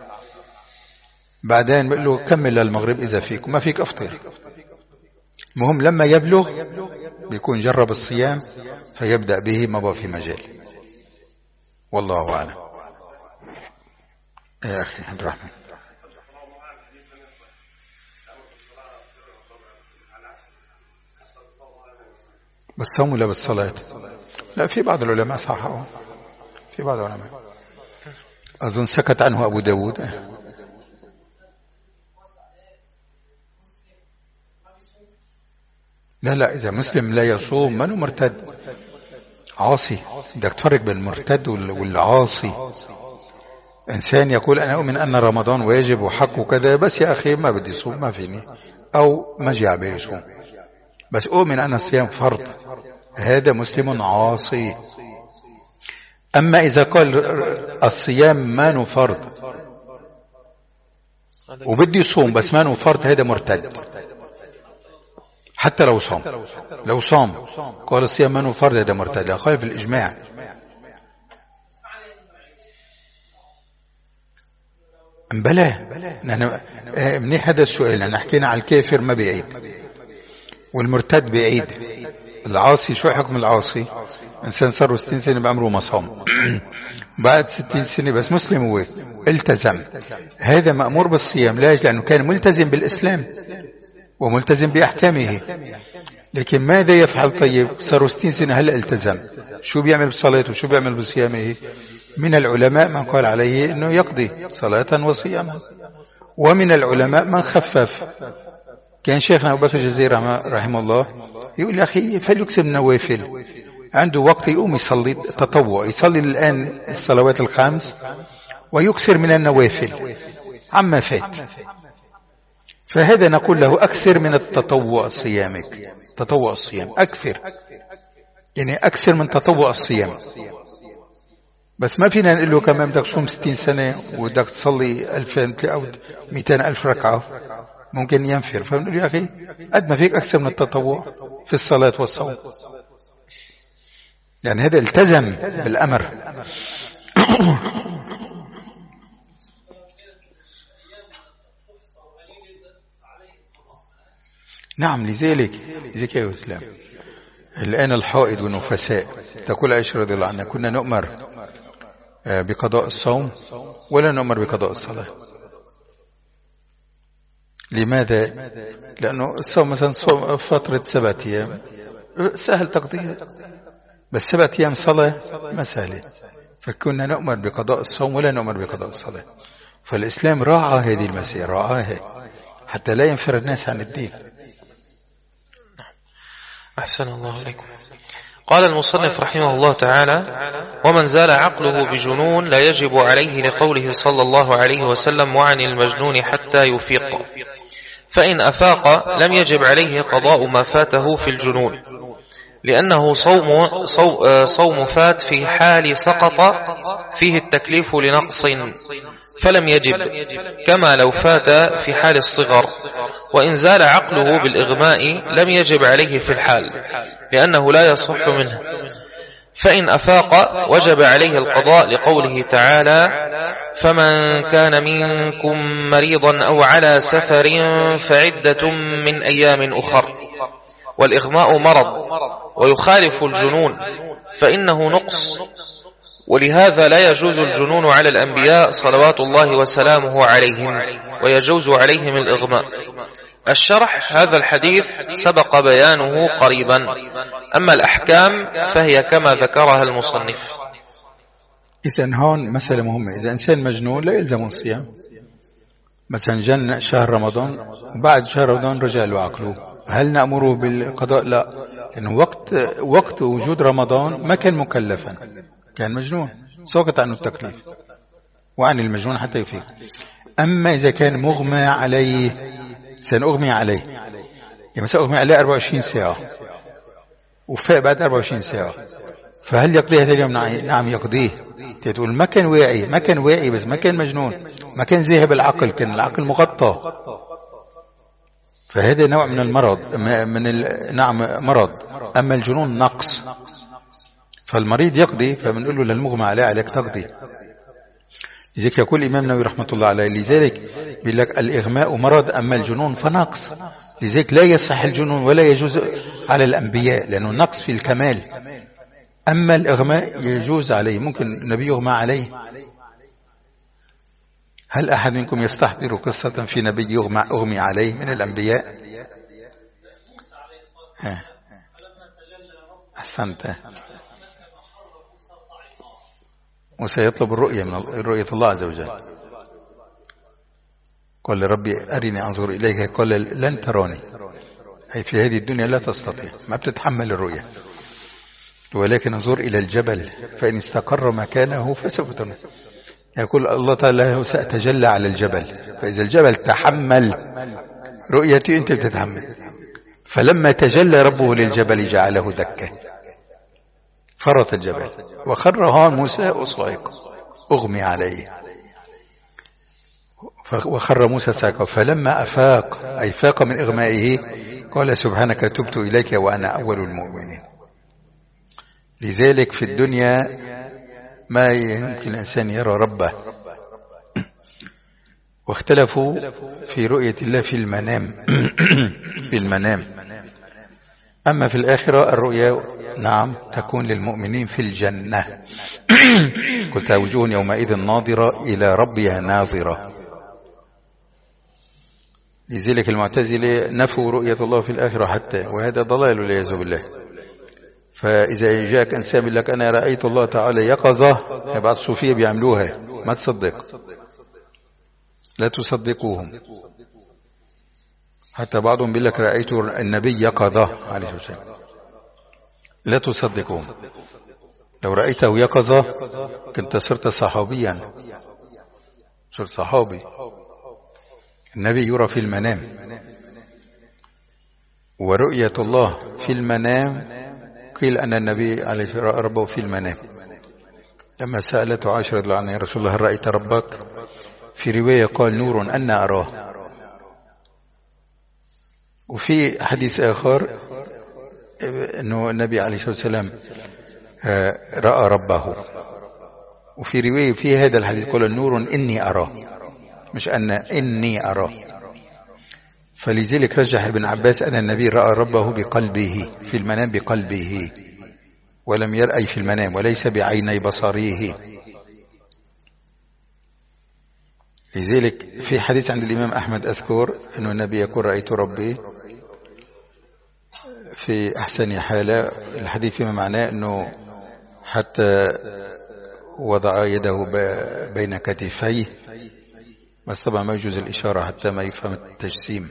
بعدين بقول له كمل للمغرب إذا فيك، وما فيك أفطر. المهم لما يبلغ بيكون جرب الصيام فيبدأ به، ما بقى في مجال. والله أعلم. يا أخي عبد الرحمن، بالصوم ولا بالصلاة؟ لا، في بعض العلماء صححوا، في بعض العلماء أظن سكت عنه أبو داود. لا لا، إذا مسلم لا يصوم منه مرتد عاصي. بدك تفرق بين المرتد والعاصي. إنسان يقول أنا أؤمن أن رمضان واجب وحق وكذا، بس يا أخي ما بدي يصوم، ما فيني، أو ما جاء به يصوم، بس أؤمن أن الصيام فرض، هذا مسلم عاصي. أما إذا قال الصيام ما نو فرض وبدي يصوم بس ما نو فرض، هذا مرتد. حتى لو صام لو صام قال الصيام ما نو فرض، هذا مرتد، خالف الإجماع. بلا نحن منيح هذا السؤال. نحن حكينا على الكافر ما بيعيد، والمرتد بيعيد. العاصي شو حكم العاصي؟ إنسان صار ستين سنة بعمره ما صام، بعد ستين سنة بس مسلم هو التزم، هذا مأمور بالصيام. ليش؟ لأنه كان ملتزم بالإسلام وملتزم بأحكامه. لكن ماذا يفعل؟ طيب صار ستين سنة هلأ التزم، شو بيعمل بصلاته وشو بيعمل بصيامه؟ من العلماء من قال عليه أنه يقضي صلاة وصياما، ومن العلماء من خفف. كان شيخنا أبو بكر الجزيري رحمه الله يقول يا أخي فليكسب النوافل، عنده وقت يقوم يصلي تطوع، يصلي الآن الصلوات الخمس ويكسر من النوافل عما فات. فهذا نقول له أكثر من التطوع صيامك، تطوع الصيام أكثر، يعني أكثر من تطوع الصيام. بس ما فينا نقول له كمان بدك تصوم ستين سنة وبدك تصلي ألفين أو مئتين ألف ركعة، ممكن ينفر. فنقول يا أخي قد ما فيك أكثر من التطوع في الصلاة والصوم، يعني هذا التزم بالأمر. نعم، لذلك لذلك يا إسلام الآن الحائض والنفساء تقول عائشة رضي الله عنها كنا نؤمر بقضاء الصوم ولا نؤمر بقضاء الصلاة. لماذا؟ لأنه الصوم مثلا صوم فترة سبعة أيام سهل تقضيها، بس سبعة أيام صلاة ما سهلة، فكنا نؤمر بقضاء الصوم ولا نؤمر بقضاء الصلاة. فالإسلام راعى هذه المسائل، راعاها حتى لا ينفر الناس عن الدين. أحسن الله عليكم. قال المصنف رحمه الله تعالى: ومن زال عقله بجنون لا يجب عليه لقوله صلى الله عليه وسلم: وعن المجنون حتى يفيق. فإن أفاق لم يجب عليه قضاء ما فاته في الجنون، لأنه صوم, صوم فات في حال سقط فيه التكليف لنقص فلم يجب، كما لو فات في حال الصغر. وإن زال عقله بالإغماء لم يجب عليه في الحال، لأنه لا يصح منه. فإن أفاق وجب عليه القضاء لقوله تعالى: فمن كان منكم مريضا أو على سفر فعدة من أيام أخر. والإغماء مرض ويخالف الجنون فإنه نقص، ولهذا لا يجوز الجنون على الأنبياء صلوات الله وسلامه عليهم، ويجوز عليهم الإغماء. الشرح: هذا الحديث سبق بيانه قريبا، أما الأحكام فهي كما ذكرها المصنف. إذن هون مسألة مهمة، إذا إنسان مجنون لا يلزم الصيام، مثلا جن شهر رمضان وبعد شهر رمضان رجع له عقله، هل نأمره بالقضاء؟ لا، لأنه وقت وقت وجود رمضان ما كان مكلفا، كان مجنون سقط عنه التكليف، وعن المجنون حتى يفيق. أما إذا كان مغمى عليه، سنغمي عليه، يعني مثلا أغمي عليه أربعة وعشرين ساعة وفاق بعد أربعة وعشرين ساعة، فهل يقضيه هذا اليوم؟ نعم يقضيه. تقول ما كان واعي، ما كان واعي بس ما كان مجنون، ما كان ذاهب العقل، كان العقل مغطى، فهذا نوع من المرض، من ال... نعم مرض. أما الجنون نقص، فالمريض يقضي، فبنقول له للمغمى عليه عليك تقضي. لذلك يقول الإمام النووي رحمة الله عليه: لذلك بيقول لك الإغماء مرض أما الجنون فنقص. لذلك لا يصح الجنون ولا يجوز على الأنبياء لأنه نقص في الكمال. أما الإغماء يجوز عليه، ممكن النبي يغمى عليه. هل أحد منكم يستحضر قصة في نبي يغمى أغمي عليه من الأنبياء؟ ها. أحسنت. وسيطلب الرؤية من رؤية الله عز وجل. قال لربي أرني أنظر إليك، قال لن تراني، أي في هذه الدنيا لا تستطيع، ما بتتحمل الرؤية، ولكن انظر إلى الجبل فإن استقر مكانه فسوف تراني. يقول الله تعالى: سأتجلى على الجبل، فإذا الجبل تحمل رؤيتي أنت بتتحمل. فلما تجلى ربه للجبل جعله دكا، فرط الجبل وخر هون موسى أصعق أغمي عليه، وخر موسى ساقا. فلما أفاق، أي فاق من إغمائه، قال: سبحانك تبت إليك وأنا أول المؤمنين. لذلك في الدنيا ما يمكن الإنسان يرى ربه، واختلفوا في رؤية الله في المنام في المنام. أما في الآخرة الرؤيا نعم تكون للمؤمنين في الجنة. قلت: وجوه يومئذ ناظرة إلى ربها ناظرة. لذلك المعتزلة نفوا رؤية الله في الآخرة حتى، وهذا ضلال والعياذ بالله. فإذا جاءك إنسان يقول لك أنا رأيت الله تعالى يقظة، بعض الصوفية بيعملوها، ما تصدق، لا تصدقوهم. حتى بعضهم بيقول لك رأيت النبي يقظة عليه الصلاة والسلام، لا تصدقوهم. لو رأيته يقظة كنت صرت صحابيا، صرت صحابي. النبي يرى في المنام، ورؤية الله في المنام قيل أن النبي عليه الصلاة والسلام رأى ربه في المنام. لما سألته عائشة رضي الله عنها يا رسول الله هل رأيت ربك؟ في رواية قال نور أنا أراه. وفي حديث آخر أنه النبي عليه الصلاة والسلام رأى ربه. وفي رواية في هذا الحديث قال نور إني أراه، مش أن إني أراه. فلذلك رجح ابن عباس أن النبي رأى ربه بقلبه في المنام، بقلبه، ولم يرأي في المنام، وليس بعيني بصريه. لذلك في حديث عند الإمام أحمد أذكر أن النبي يقول رأيت ربي في أحسن حالة. الحديث فيما معناه أنه حتى وضع يده بين كتفيه، بس طبعا ما يجوز الإشارة حتى ما يفهم التجسيم.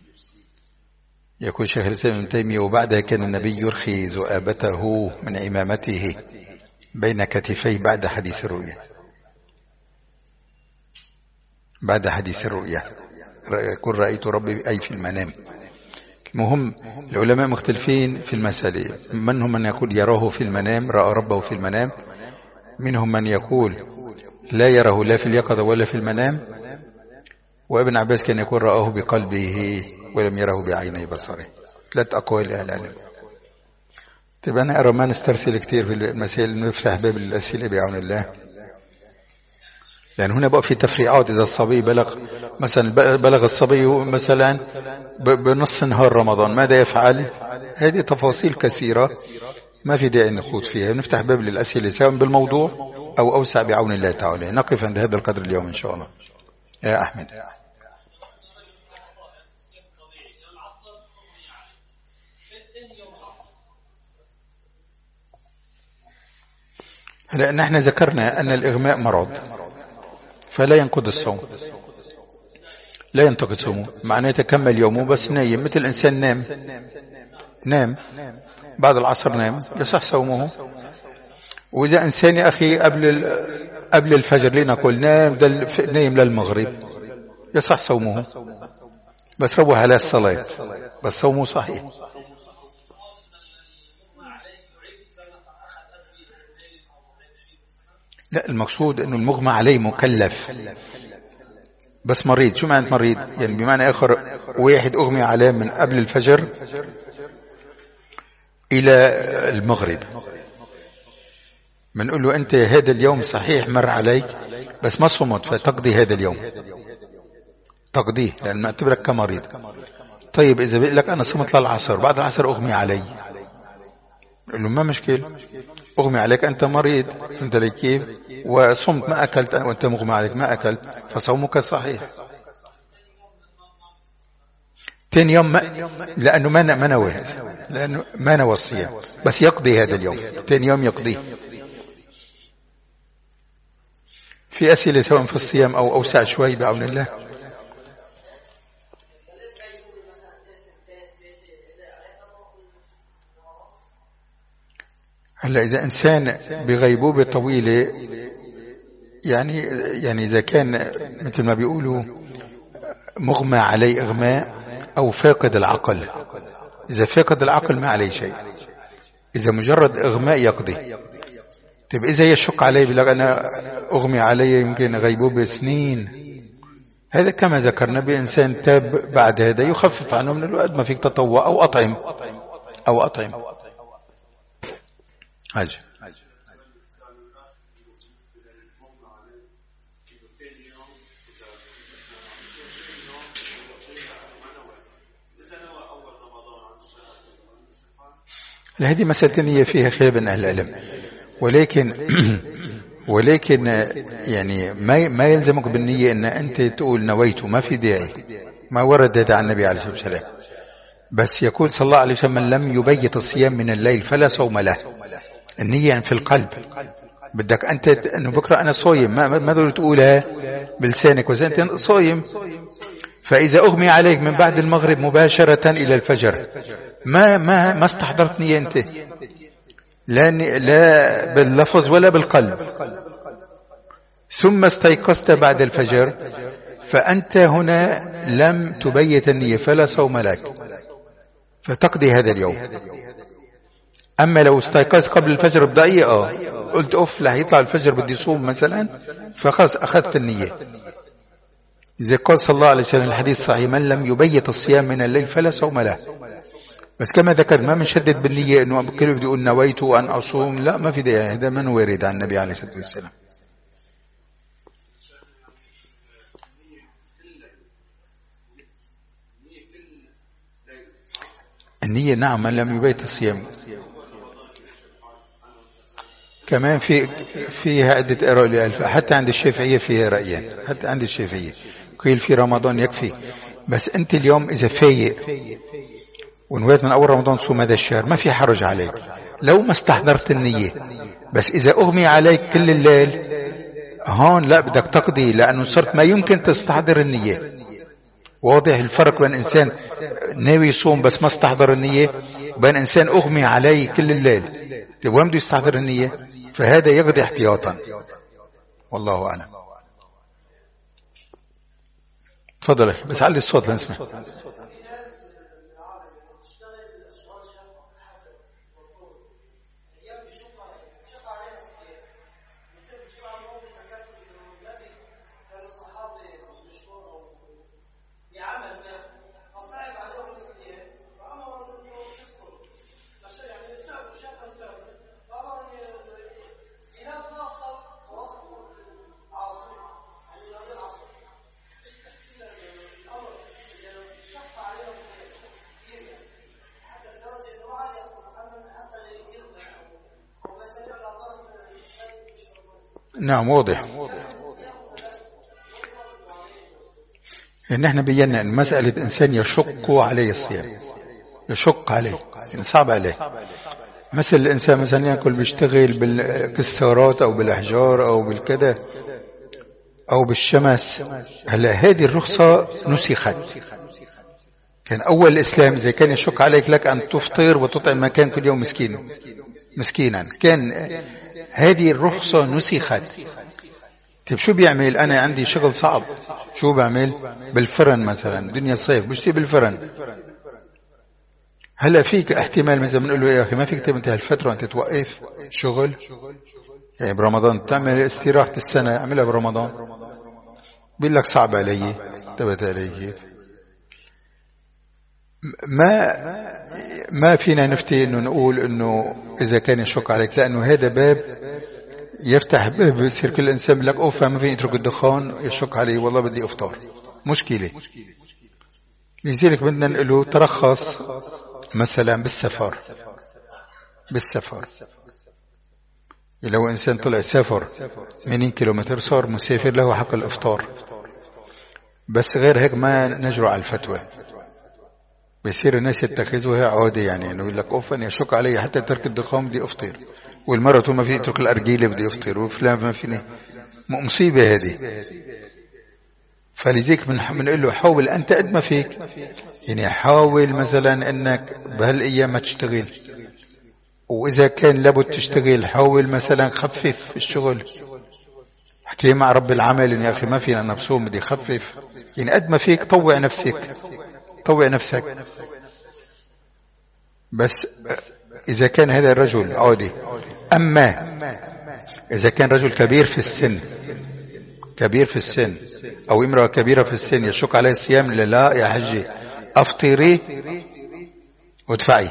يقول شيخ الإسلام ابن تيمية وبعدها كان النبي يرخي ذؤابته من عمامته بين كتفيه بعد حديث الرؤيا، بعد حديث الرؤيا يقول رأيت ربي أي في المنام. المهم العلماء مختلفين في المسألة، منهم من يقول يراه في المنام، رأى ربه في المنام، منهم من يقول لا يراه لا في اليقظة ولا في المنام، وابن عباس كان يقول رآه بقلبه ولم يره بعيني بصره. ثلاث أقوال أهل العلم. طيب أنا أرى ما نسترسل كثير في المسائل، نفتح باب الأسئلة بعون الله، لأن هنا بقى في تفريعات. إذا الصبي بلغ مثلا بلغ الصبي مثلا بنص نهار رمضان ماذا يفعل؟ هذه تفاصيل كثيرة ما في داعي نخوض فيها. نفتح باب للأسئلة سواء بالموضوع أو أوسع بعون الله تعالى. نقف عند هذا القدر اليوم إن شاء الله. يا أحمد. هلا نحن ذكرنا أن الإغماء مرض فلا ينقض الصوم، لا ينتقد صومه، معناه يتكمل يومه بس نايم، مثل إنسان نام نام بعد العصر نام يصح صومه. وإذا إنسان يا أخي قبل قبل الفجر لنقول نام نايم للمغرب يصح صومه، بس روح على الصلاة بس صومه صحيح. لا المقصود انه المغمى عليه مكلف بس مريض. شو معنى مريض؟ يعني بمعنى اخر واحد اغمي عليه من قبل الفجر الى المغرب، بنقول له انت هذا اليوم صحيح مر عليك بس ما صمت، فتقضي هذا اليوم تقضيه لان نعتبرك كمريض. طيب اذا بيقول لك انا صمت للعصر بعد العصر اغمي علي، نقول له ما مشكلة، اغمي عليك انت مريض، فهمت لي كيف؟ وصمت ما اكلت وانت مغمى عليك ما اكلت، فصومك صحيح. ثاني يوم ما لانه ما ما نوى هذا، لانه ما نوى الصيام بس يقضي هذا اليوم، ثاني يوم يقضيه. في اسئله سواء في الصيام او اوسع شوي بعون الله. هلا إذا إنسان بغيبوبة طويلة يعني يعني إذا كان مثل ما بيقولوا مغمى عليه إغماء أو فاقد العقل، إذا فاقد العقل ما عليه شيء، إذا مجرد إغماء يقضي. طيب إذا يشق عليه بلغ أنا أغمي عليه يمكن غيبوبة سنين، هذا كما ذكرنا بإنسان تاب بعد هذا يخفف عنه من الوقت ما فيك تطوع أو أطعم أو أطعم حاجة. هذه مسألة نية فيها خلاف بين أهل العلم، ولكن ولكن يعني ما ما يلزمك بالنية أن أنت تقول نويت، ما في داعي، ما ورد هذا عن النبي عليه الصلاة والسلام. بس يقول صلى الله عليه وسلم من لم يبيت الصيام من الليل فلا صوم له. النية يعني في القلب. بدك أنت أنه بكرة أنا صويم، ما ما دول تقولها بلسانك وإذا أنت صويم. فإذا أغمي عليك من بعد المغرب مباشرة إلى الفجر ما ما ما استحضرت نية أنت، لا لا باللفظ ولا بالقلب، ثم استيقظت بعد الفجر، فأنت هنا لم تبيت النية فلا صوم لك، فتقضي هذا اليوم. أما لو استيقظت قبل الفجر بدقيقة قلت أوف لا هيطلع الفجر بدي صوم مثلا، فخلاص أخذت النية. زي قال صلى الله عليه وسلم الحديث الصحيح من لم يبيت الصيام من الليل فلا صوم له. بس كما ذكر ما بنشدد بالنية انه كل بده يقول نويت ان اصوم، لا ما في داعي، هذا من وارد عن النبي عليه الصلاة والسلام. النية نعم من لم يبيت الصيام. كمان في فيها عدة آراء، حتى عند الشافعية فيها رأيين، حتى عند الشافعية قيل في رمضان يكفي. بس أنت اليوم إذا فايق ونويت من أول رمضان تصوم هذا الشهر ما في حرج عليك لو ما استحضرت النية. بس إذا أغمي عليك كل الليل هون لا بدك تقضي، لأنه صرت ما يمكن تستحضر النية. واضح الفرق بين إنسان ناوي يصوم بس ما استحضر النية وبين إنسان أغمي عليه كل الليل وين بده يستحضر النية، فهذا يقضي احتياطا. والله أعلم. تفضل بس علي الصوت لنسمع. نعم واضح ان احنا بينا ان مسألة انسان يشق عليه الصيام، يشق عليه يعني صعب عليه. مثل الانسان مثلا يأكل بيشتغل بالكسارات او بالاحجار او بالكذا او بالشمس. هلا هذه الرخصة نسخت. كان اول الاسلام اذا كان يشق عليك لك ان تفطر وتطعم مكان كل يوم مسكين مسكينا، كان هذه الرخصة نسخت. طيب شو بيعمل؟ أنا عندي شغل صعب، شو بعمل؟ بالفرن مثلا، دنيا صيف بشتي بالفرن. هلا فيك احتمال مثلا بنقول له يا أخي ما فيك تنتهي الفترة وأنت توقف شغل، يعني برمضان تعمل استراحة السنة اعملها برمضان. بيقول لك صعب علي، تبت علي. ما ما فينا نفتي انه نقول انه اذا كان يشق عليك، لانه هذا باب يفتح باب يصير كل انسان لك اوف ما فيني اترك الدخان، يشق علي والله بدي افطر، مشكله. لذلك بدنا نقول له ترخص مثلا بالسفر. بالسفر لو انسان طلع سافر ثمانين كيلومتر صار مسافر له حق الافطار، بس غير هيك ما نجرؤ على الفتوى. بيصير الناس يتخذوها عادي، يعني انه يقول لك اوف انا يشق علي حتى ترك الدخان بدي افطر، والمرة طول ما فيني اترك الارجيله بدي افطر، وفلان ما فيني، مصيبه هذه. فلذلك بنقول له حاول انت قد ما فيك، يعني حاول مثلا انك بهالايام ما تشتغل، واذا كان لابد تشتغل حاول مثلا خفف الشغل. احكي مع رب العمل ان يا اخي ما فينا انا بصوم بدي خفف، يعني قد ما فيك طوع نفسك طوع نفسك. بس إذا كان هذا الرجل عادي. أما إذا كان رجل كبير في السن، كبير في السن أو امرأة كبيرة في السن يشق عليه الصيام، لا يا حجي أفطري وادفعي.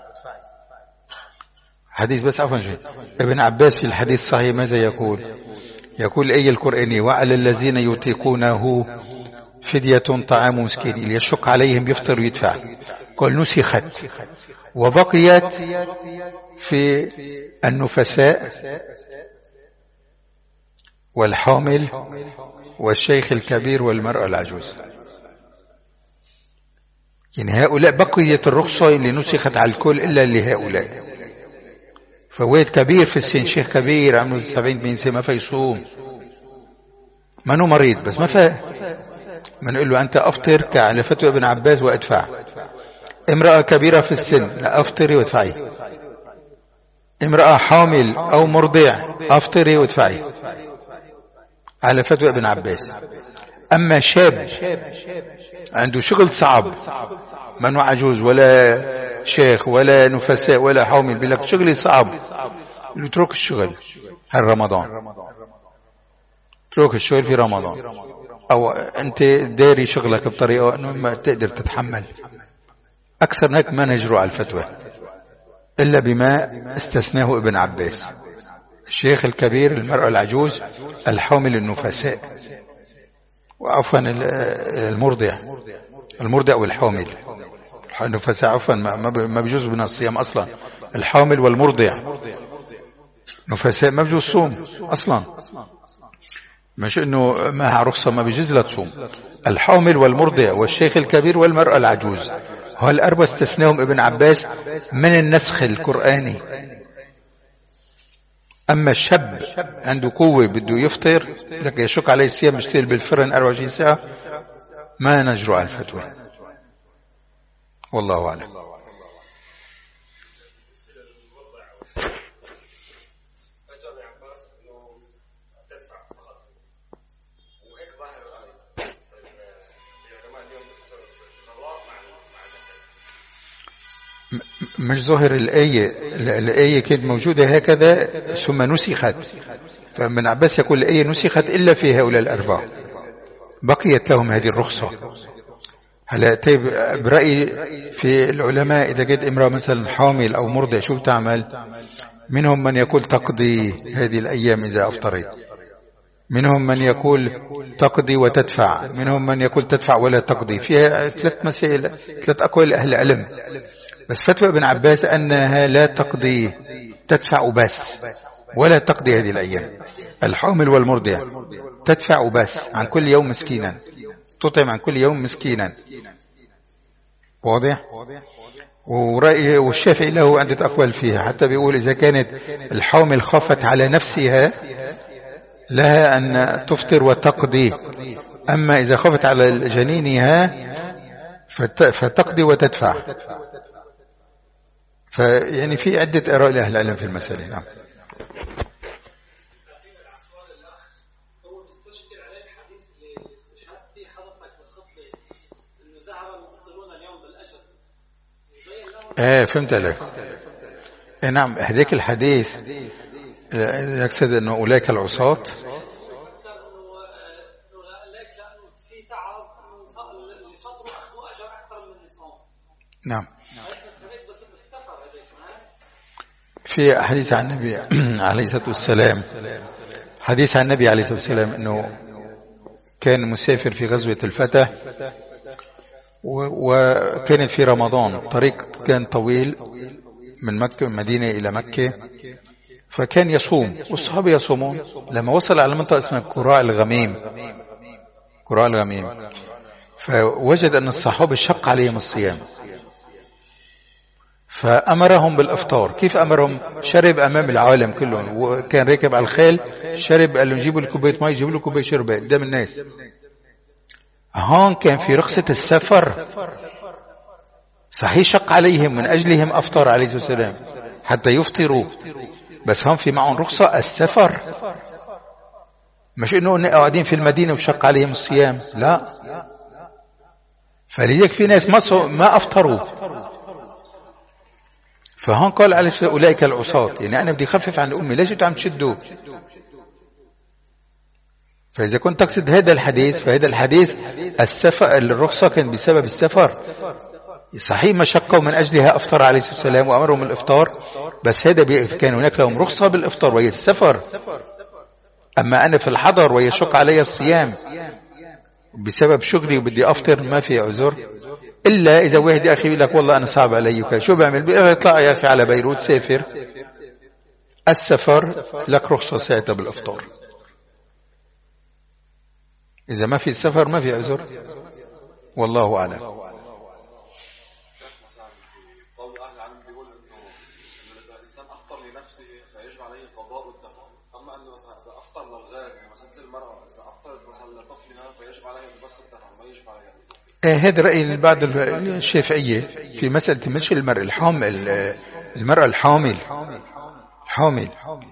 حديث بس عفوا شيء ابن عباس في الحديث الصحيح ماذا يقول؟ يقول الآية القرآنية وعلى الذين يطيقونه فدية طعام مسكين، اللي يشق عليهم يفطر ويدفع. قال نسخت وبقيت في النفساء والحامل والشيخ الكبير والمرأة العجوز. يعني هؤلاء بقيت الرخصة اللي نسخت على الكل إلا لهؤلاء. فويد كبير في السن، شيخ كبير عمره سبعين ثمانين سنة ما في يصوم، ما انه مريض بس ما في، ما نقول له أنت أفطر كعلى فتوى ابن عباس وادفع. امرأة كبيرة في السن لا أفطري وادفعي. امرأة حامل أو مرضع أفطري وادفعي على فتوى ابن عباس. أما شاب عنده شغل صعب، ما انه عجوز ولا شيخ ولا نفساء ولا حامل، بيقول لك شغلي صعب، اترك الشغل هل رمضان، اترك الشغل في رمضان، او انت داري شغلك بطريقه انه ما تقدر تتحمل. اكثر هيك ما نجروا على الفتوى الا بما استثناه ابن عباس. الشيخ الكبير، المرأة العجوز، الحامل، النفساء، وعفوا المرضع، المرضع والحامل. النفساء عفوا ما بيجوز من الصيام اصلا، الحامل والمرضع. نفساء ما بيجوز صوم اصلا، مش انه ما رخصة ما بيجوز لا تصوم. الحامل والمرضع والشيخ الكبير والمرأة العجوز، هالأربعة استثناهم ابن عباس من النسخ القرآني. أما الشاب عنده قوة بده يفطر لك يشك عليه الصيام يشتغل بالفرن أربعة وعشرين ساعة، ما نجرؤ على الفتوى، والله أعلم. مش ظاهر الآية، الآية كانت موجودة هكذا ثم نسخت، فمن عباس يقول الآية نسخت إلا في هؤلاء الأربعة، بقيت لهم هذه الرخصة. هلا طيب برأيي في العلماء إذا جد امرأة مثلا حامل أو مرضع شو بتعمل؟ منهم من يقول تقضي هذه الأيام إذا أفطرت، منهم من يقول تقضي وتدفع، منهم من يقول تدفع ولا تقضي. فيها ثلاث مسائل، ثلاث أقوال أهل العلم. بس فتوى ابن عباس أنها لا تقضي، تدفع بس ولا تقضي هذه الأيام. الحامل والمرضع تدفع بس عن كل يوم مسكينا، تطعم عن كل يوم مسكينا، واضح؟ ورأي والشافعي له عدة أقوال فيها، حتى بيقول إذا كانت الحامل خافت على نفسها لها أن تفطر وتقضي، أما إذا خافت على جنينها فتقضي وتدفع. فيعني في عدة آراء لأهل العلم في المسألة. نعم. ايه فهمت عليك. ايه نعم، هذيك الحديث يقصد انه اولئك العصاة. نعم. في حديث عن النبي عليه الصلاة والسلام، حديث عن النبي عليه الصلاة والسلام انه كان مسافر في غزوة الفتح، وكانت في رمضان، طريق كان طويل من مكة من مدينة إلى مكة، فكان يصوم والصحابة يصومون. لما وصل على منطقة اسمها قراء الغميم، قراء الغميم، فوجد أن الصحابة شق عليهم الصيام، فأمرهم بالإفطار. كيف أمرهم؟ شرب أمام العالم كلهم، وكان راكب على الخيل، شرب، قال له نجيبوا الكوباية ماء، يجيبوا له كوباية شربة قدام الناس. هون كان في رخصة السفر، صحيح شق عليهم من أجلهم أفطر عليه الصلاة والسلام حتى يفطروا، بس هم في معهم رخصة السفر، مش إنه قاعدين في المدينة وشق عليهم الصيام، لا. فلذلك في ناس ما ما أفطروا، فهون قال على أولئك العصاة، يعني أنا بدي أخفف عن أمي، ليش أنتوا عم تشدوا؟ فإذا كنت تقصد هذا الحديث، فهذا الحديث السفر، الرخصة كان بسبب السفر، صحيح مشقة ومن أجلها أفطر عليه الصلاة والسلام وأمرهم الإفطار، بس هذا كان هناك لهم رخصة بالإفطار وهي السفر. أما أنا في الحضر ويشق علي الصيام بسبب شغلي وبدي أفطر، ما في عذر، إلا إذا واحد يا أخي يقول لك والله أنا صعب علي، شو بعمل؟ اطلع يا أخي على بيروت، سافر. السفر لك رخصة ساعتها بالإفطار، إذا ما في السفر ما في عذر، والله أعلم. مثلا قول أهل العلم بيقول إنه إذا الإنسان أفطر لنفسه فيجب عليه قضاء الدفع، أما أنه مثلا إذا أفطر للغير يعني مثلا مثل المرأة إذا أفطرت مثلا لطفلها فيجب عليها بس الدفع ما يجب عليها. آه هذا رأي بعض الشافعية في مسألة مش المرأة الحامل، المرأة الحامل حامل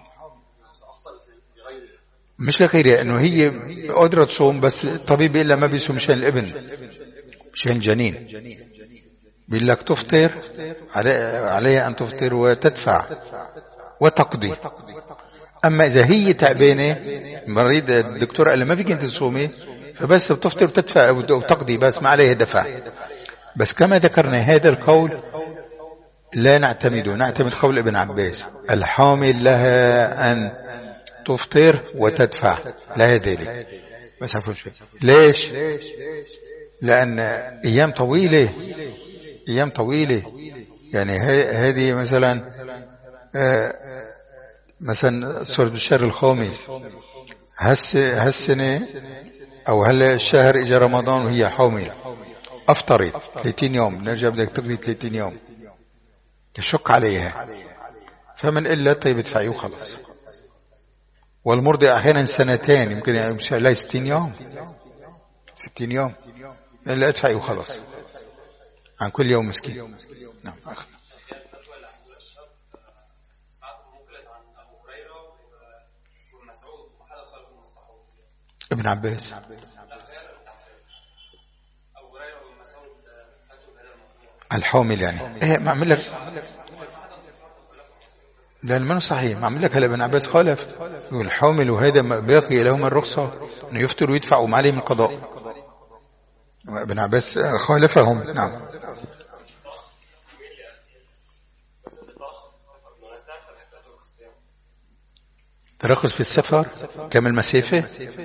مش لغيرها، انه هي قادرة تصوم بس الطبيب بيقول لها ما بيصوم مشان الابن مشان الجنين، بيقول لك تفطر عليها ان تفطر وتدفع وتقضي. اما اذا هي تعبانة مريض الدكتور قال لها ما فيك انت تصومي فبس بتفطر وتدفع وتقضي بس ما عليها دفع. بس كما ذكرنا هذا القول لا نعتمده، نعتمد قول ابن عباس الحامل لها ان تفطر وتدفع لها ذلك. بس عفوا شوي ليش؟ لأن أيام طويلة أيام طويلة يعني هذه مثلا آه مثلا سورة الشهر الخامس هالسنة أو هلا الشهر إجا رمضان وهي حامل أفطرت ثلاثين يوم نرجع بدك تقضي ثلاثين يوم تشك عليها فمن إلا طيب ادفعي وخلص. والمرضع أحيانا سنتين يمكن يمشي عليه ستين يوم ستين يوم لا ادفعي وخلص عن كل يوم مسكين. نعم. ابن عباس الحامل يعني ايه ما عمل لك لأن منه صحيح ما عمل لك هلا ابن عباس خالف يقول الحامل وهذا باقي لهم الرخصة انه يفطر ويدفع وما عليه من القضاء. ابن عباس خالفهم. نعم. ترخص في السفر كم المسافة؟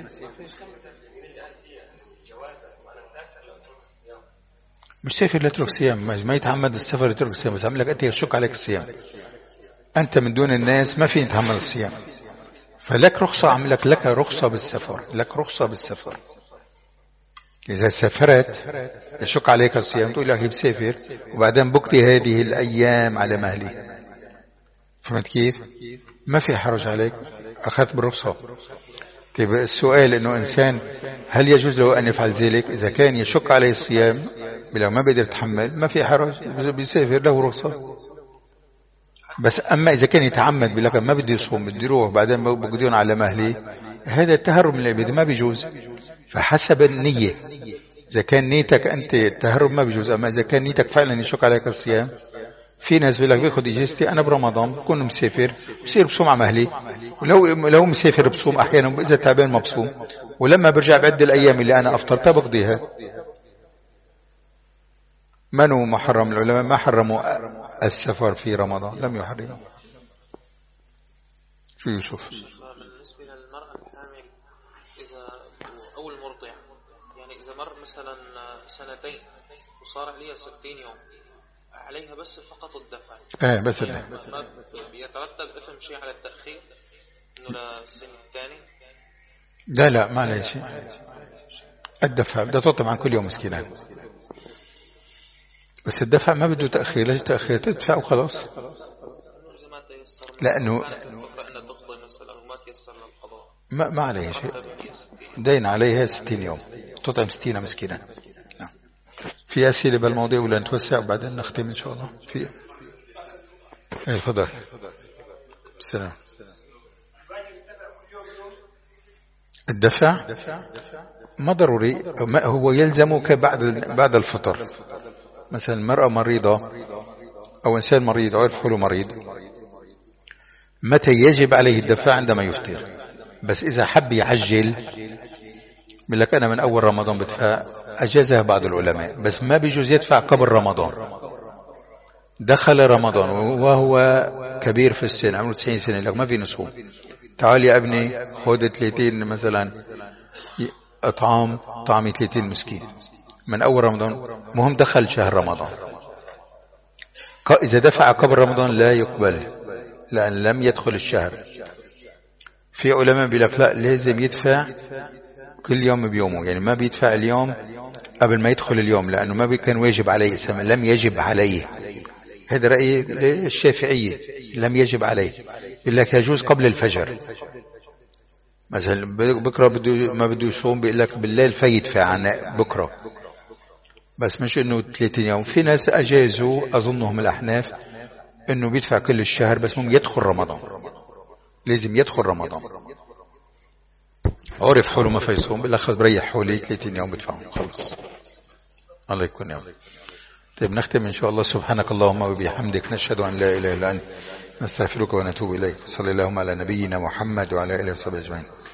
مش سافر لا تترك الصيام، ما يتعمد السفر يترك الصيام، بس عمل لك انت يشك عليك الصيام، انت من دون الناس ما في يتحمل الصيام، فلك رخصة. عمل لك لك رخصة بالسفر، لك رخصة بالسفر. إذا سافرت يشك عليك الصيام تقول لك بسافر وبعدين بقضي هذه الأيام على مهلي. فهمت كيف؟ ما في حرج عليك، أخذت بالرخصة. طيب السؤال إنه إنسان هل يجوز له أن يفعل ذلك؟ إذا كان يشك عليه الصيام بلا ما بيقدر يتحمل ما في حرج، بيسافر له رخصة. بس أما إذا كان يتعمد بيقول لك ما بدي يصوم بدي يروح بعدين بقضيهم على مهلي، هذا التهرب من العبادة ما بيجوز. فحسب النية، إذا كان نيتك أنت التهرب ما بيجوز. أما إذا كان نيتك فعلا يشك عليك الصيام، في ناس بيقول لك بياخد إجازتي أنا برمضان بكون مسافر بصير بصوم على مهلي، ولو لو مسافر بصوم أحيانا وإذا تعبان ما بصوم، ولما برجع بعد الأيام اللي أنا أفطرتها بقضيها. منو محرم؟ العلماء ما حرموا السفر في رمضان، لم يحرموا. شو يوسف؟ بالنسبة للمرأة الحامل إذا أو المرضع، يعني إذا مر مثلا سنتين وصار عليها ستين يوم عليها بس فقط الدفع. ايه بس الدفع. بيترتب إثم شيء على التأخير إنه للسنة الثاني؟ لا لا ما عليه شيء. الدفع بدها تطلب عن كل يوم مسكينة، بس الدفع ما بده تأخير. ليش تأخير؟ تدفع وخلاص. لأنه ما ما عليه شيء، دين عليها ستين يوم تطعم ستين مسكينة. في أسئلة بالموضوع ولا نتوسع وبعدين نختم إن شاء الله؟ في ايه تفضل. السلام. الدفع ما ضروري، ما هو يلزمك بعد بعد الفطر. مثلا المرأة مريضة أو إنسان مريض أو يعرف حاله مريض، متى يجب عليه الدفع؟ عندما يفطر. بس إذا حب يعجل بيقول لك أنا من أول رمضان بدفع، أجازها بعض العلماء، بس ما بيجوز يدفع قبل رمضان. دخل رمضان وهو كبير في السن عمره تسعين سنة، لك ما في نصوم، تعال يا ابني خذ ثلاثين مثلا أطعام طعمي ثلاثين مسكين من أول رمضان، مهم دخل شهر رمضان. إذا دفع قبل رمضان لا يقبل لأن لم يدخل الشهر. في علماء بيقول لك لا، لازم يدفع كل يوم بيومه، يعني ما بيدفع اليوم قبل ما يدخل اليوم لأنه ما كان واجب عليه، لم يجب عليه. هذا رأي الشافعية، لم يجب عليه. بيقول لك يجوز قبل الفجر. مثلا بكرة بده ما بده يصوم، بيقول لك بالليل فيدفع عن بكرة، بس مش انه ثلاثين يوم. في ناس اجازوا اظنهم الاحناف انه بيدفع كل الشهر، بس ممكن يدخل رمضان، لازم يدخل رمضان. عرف حوله ما فيصوم، بالاخر بريح حولي ثلاثين يوم بدفعهم خلص. الله يكون يوم. طيب نختم ان شاء الله. سبحانك اللهم وبحمدك، نشهد ان لا اله الا انت، نستغفرك ونتوب اليك. صلى اللهم على نبينا محمد وعلى اله وصحبه اجمعين.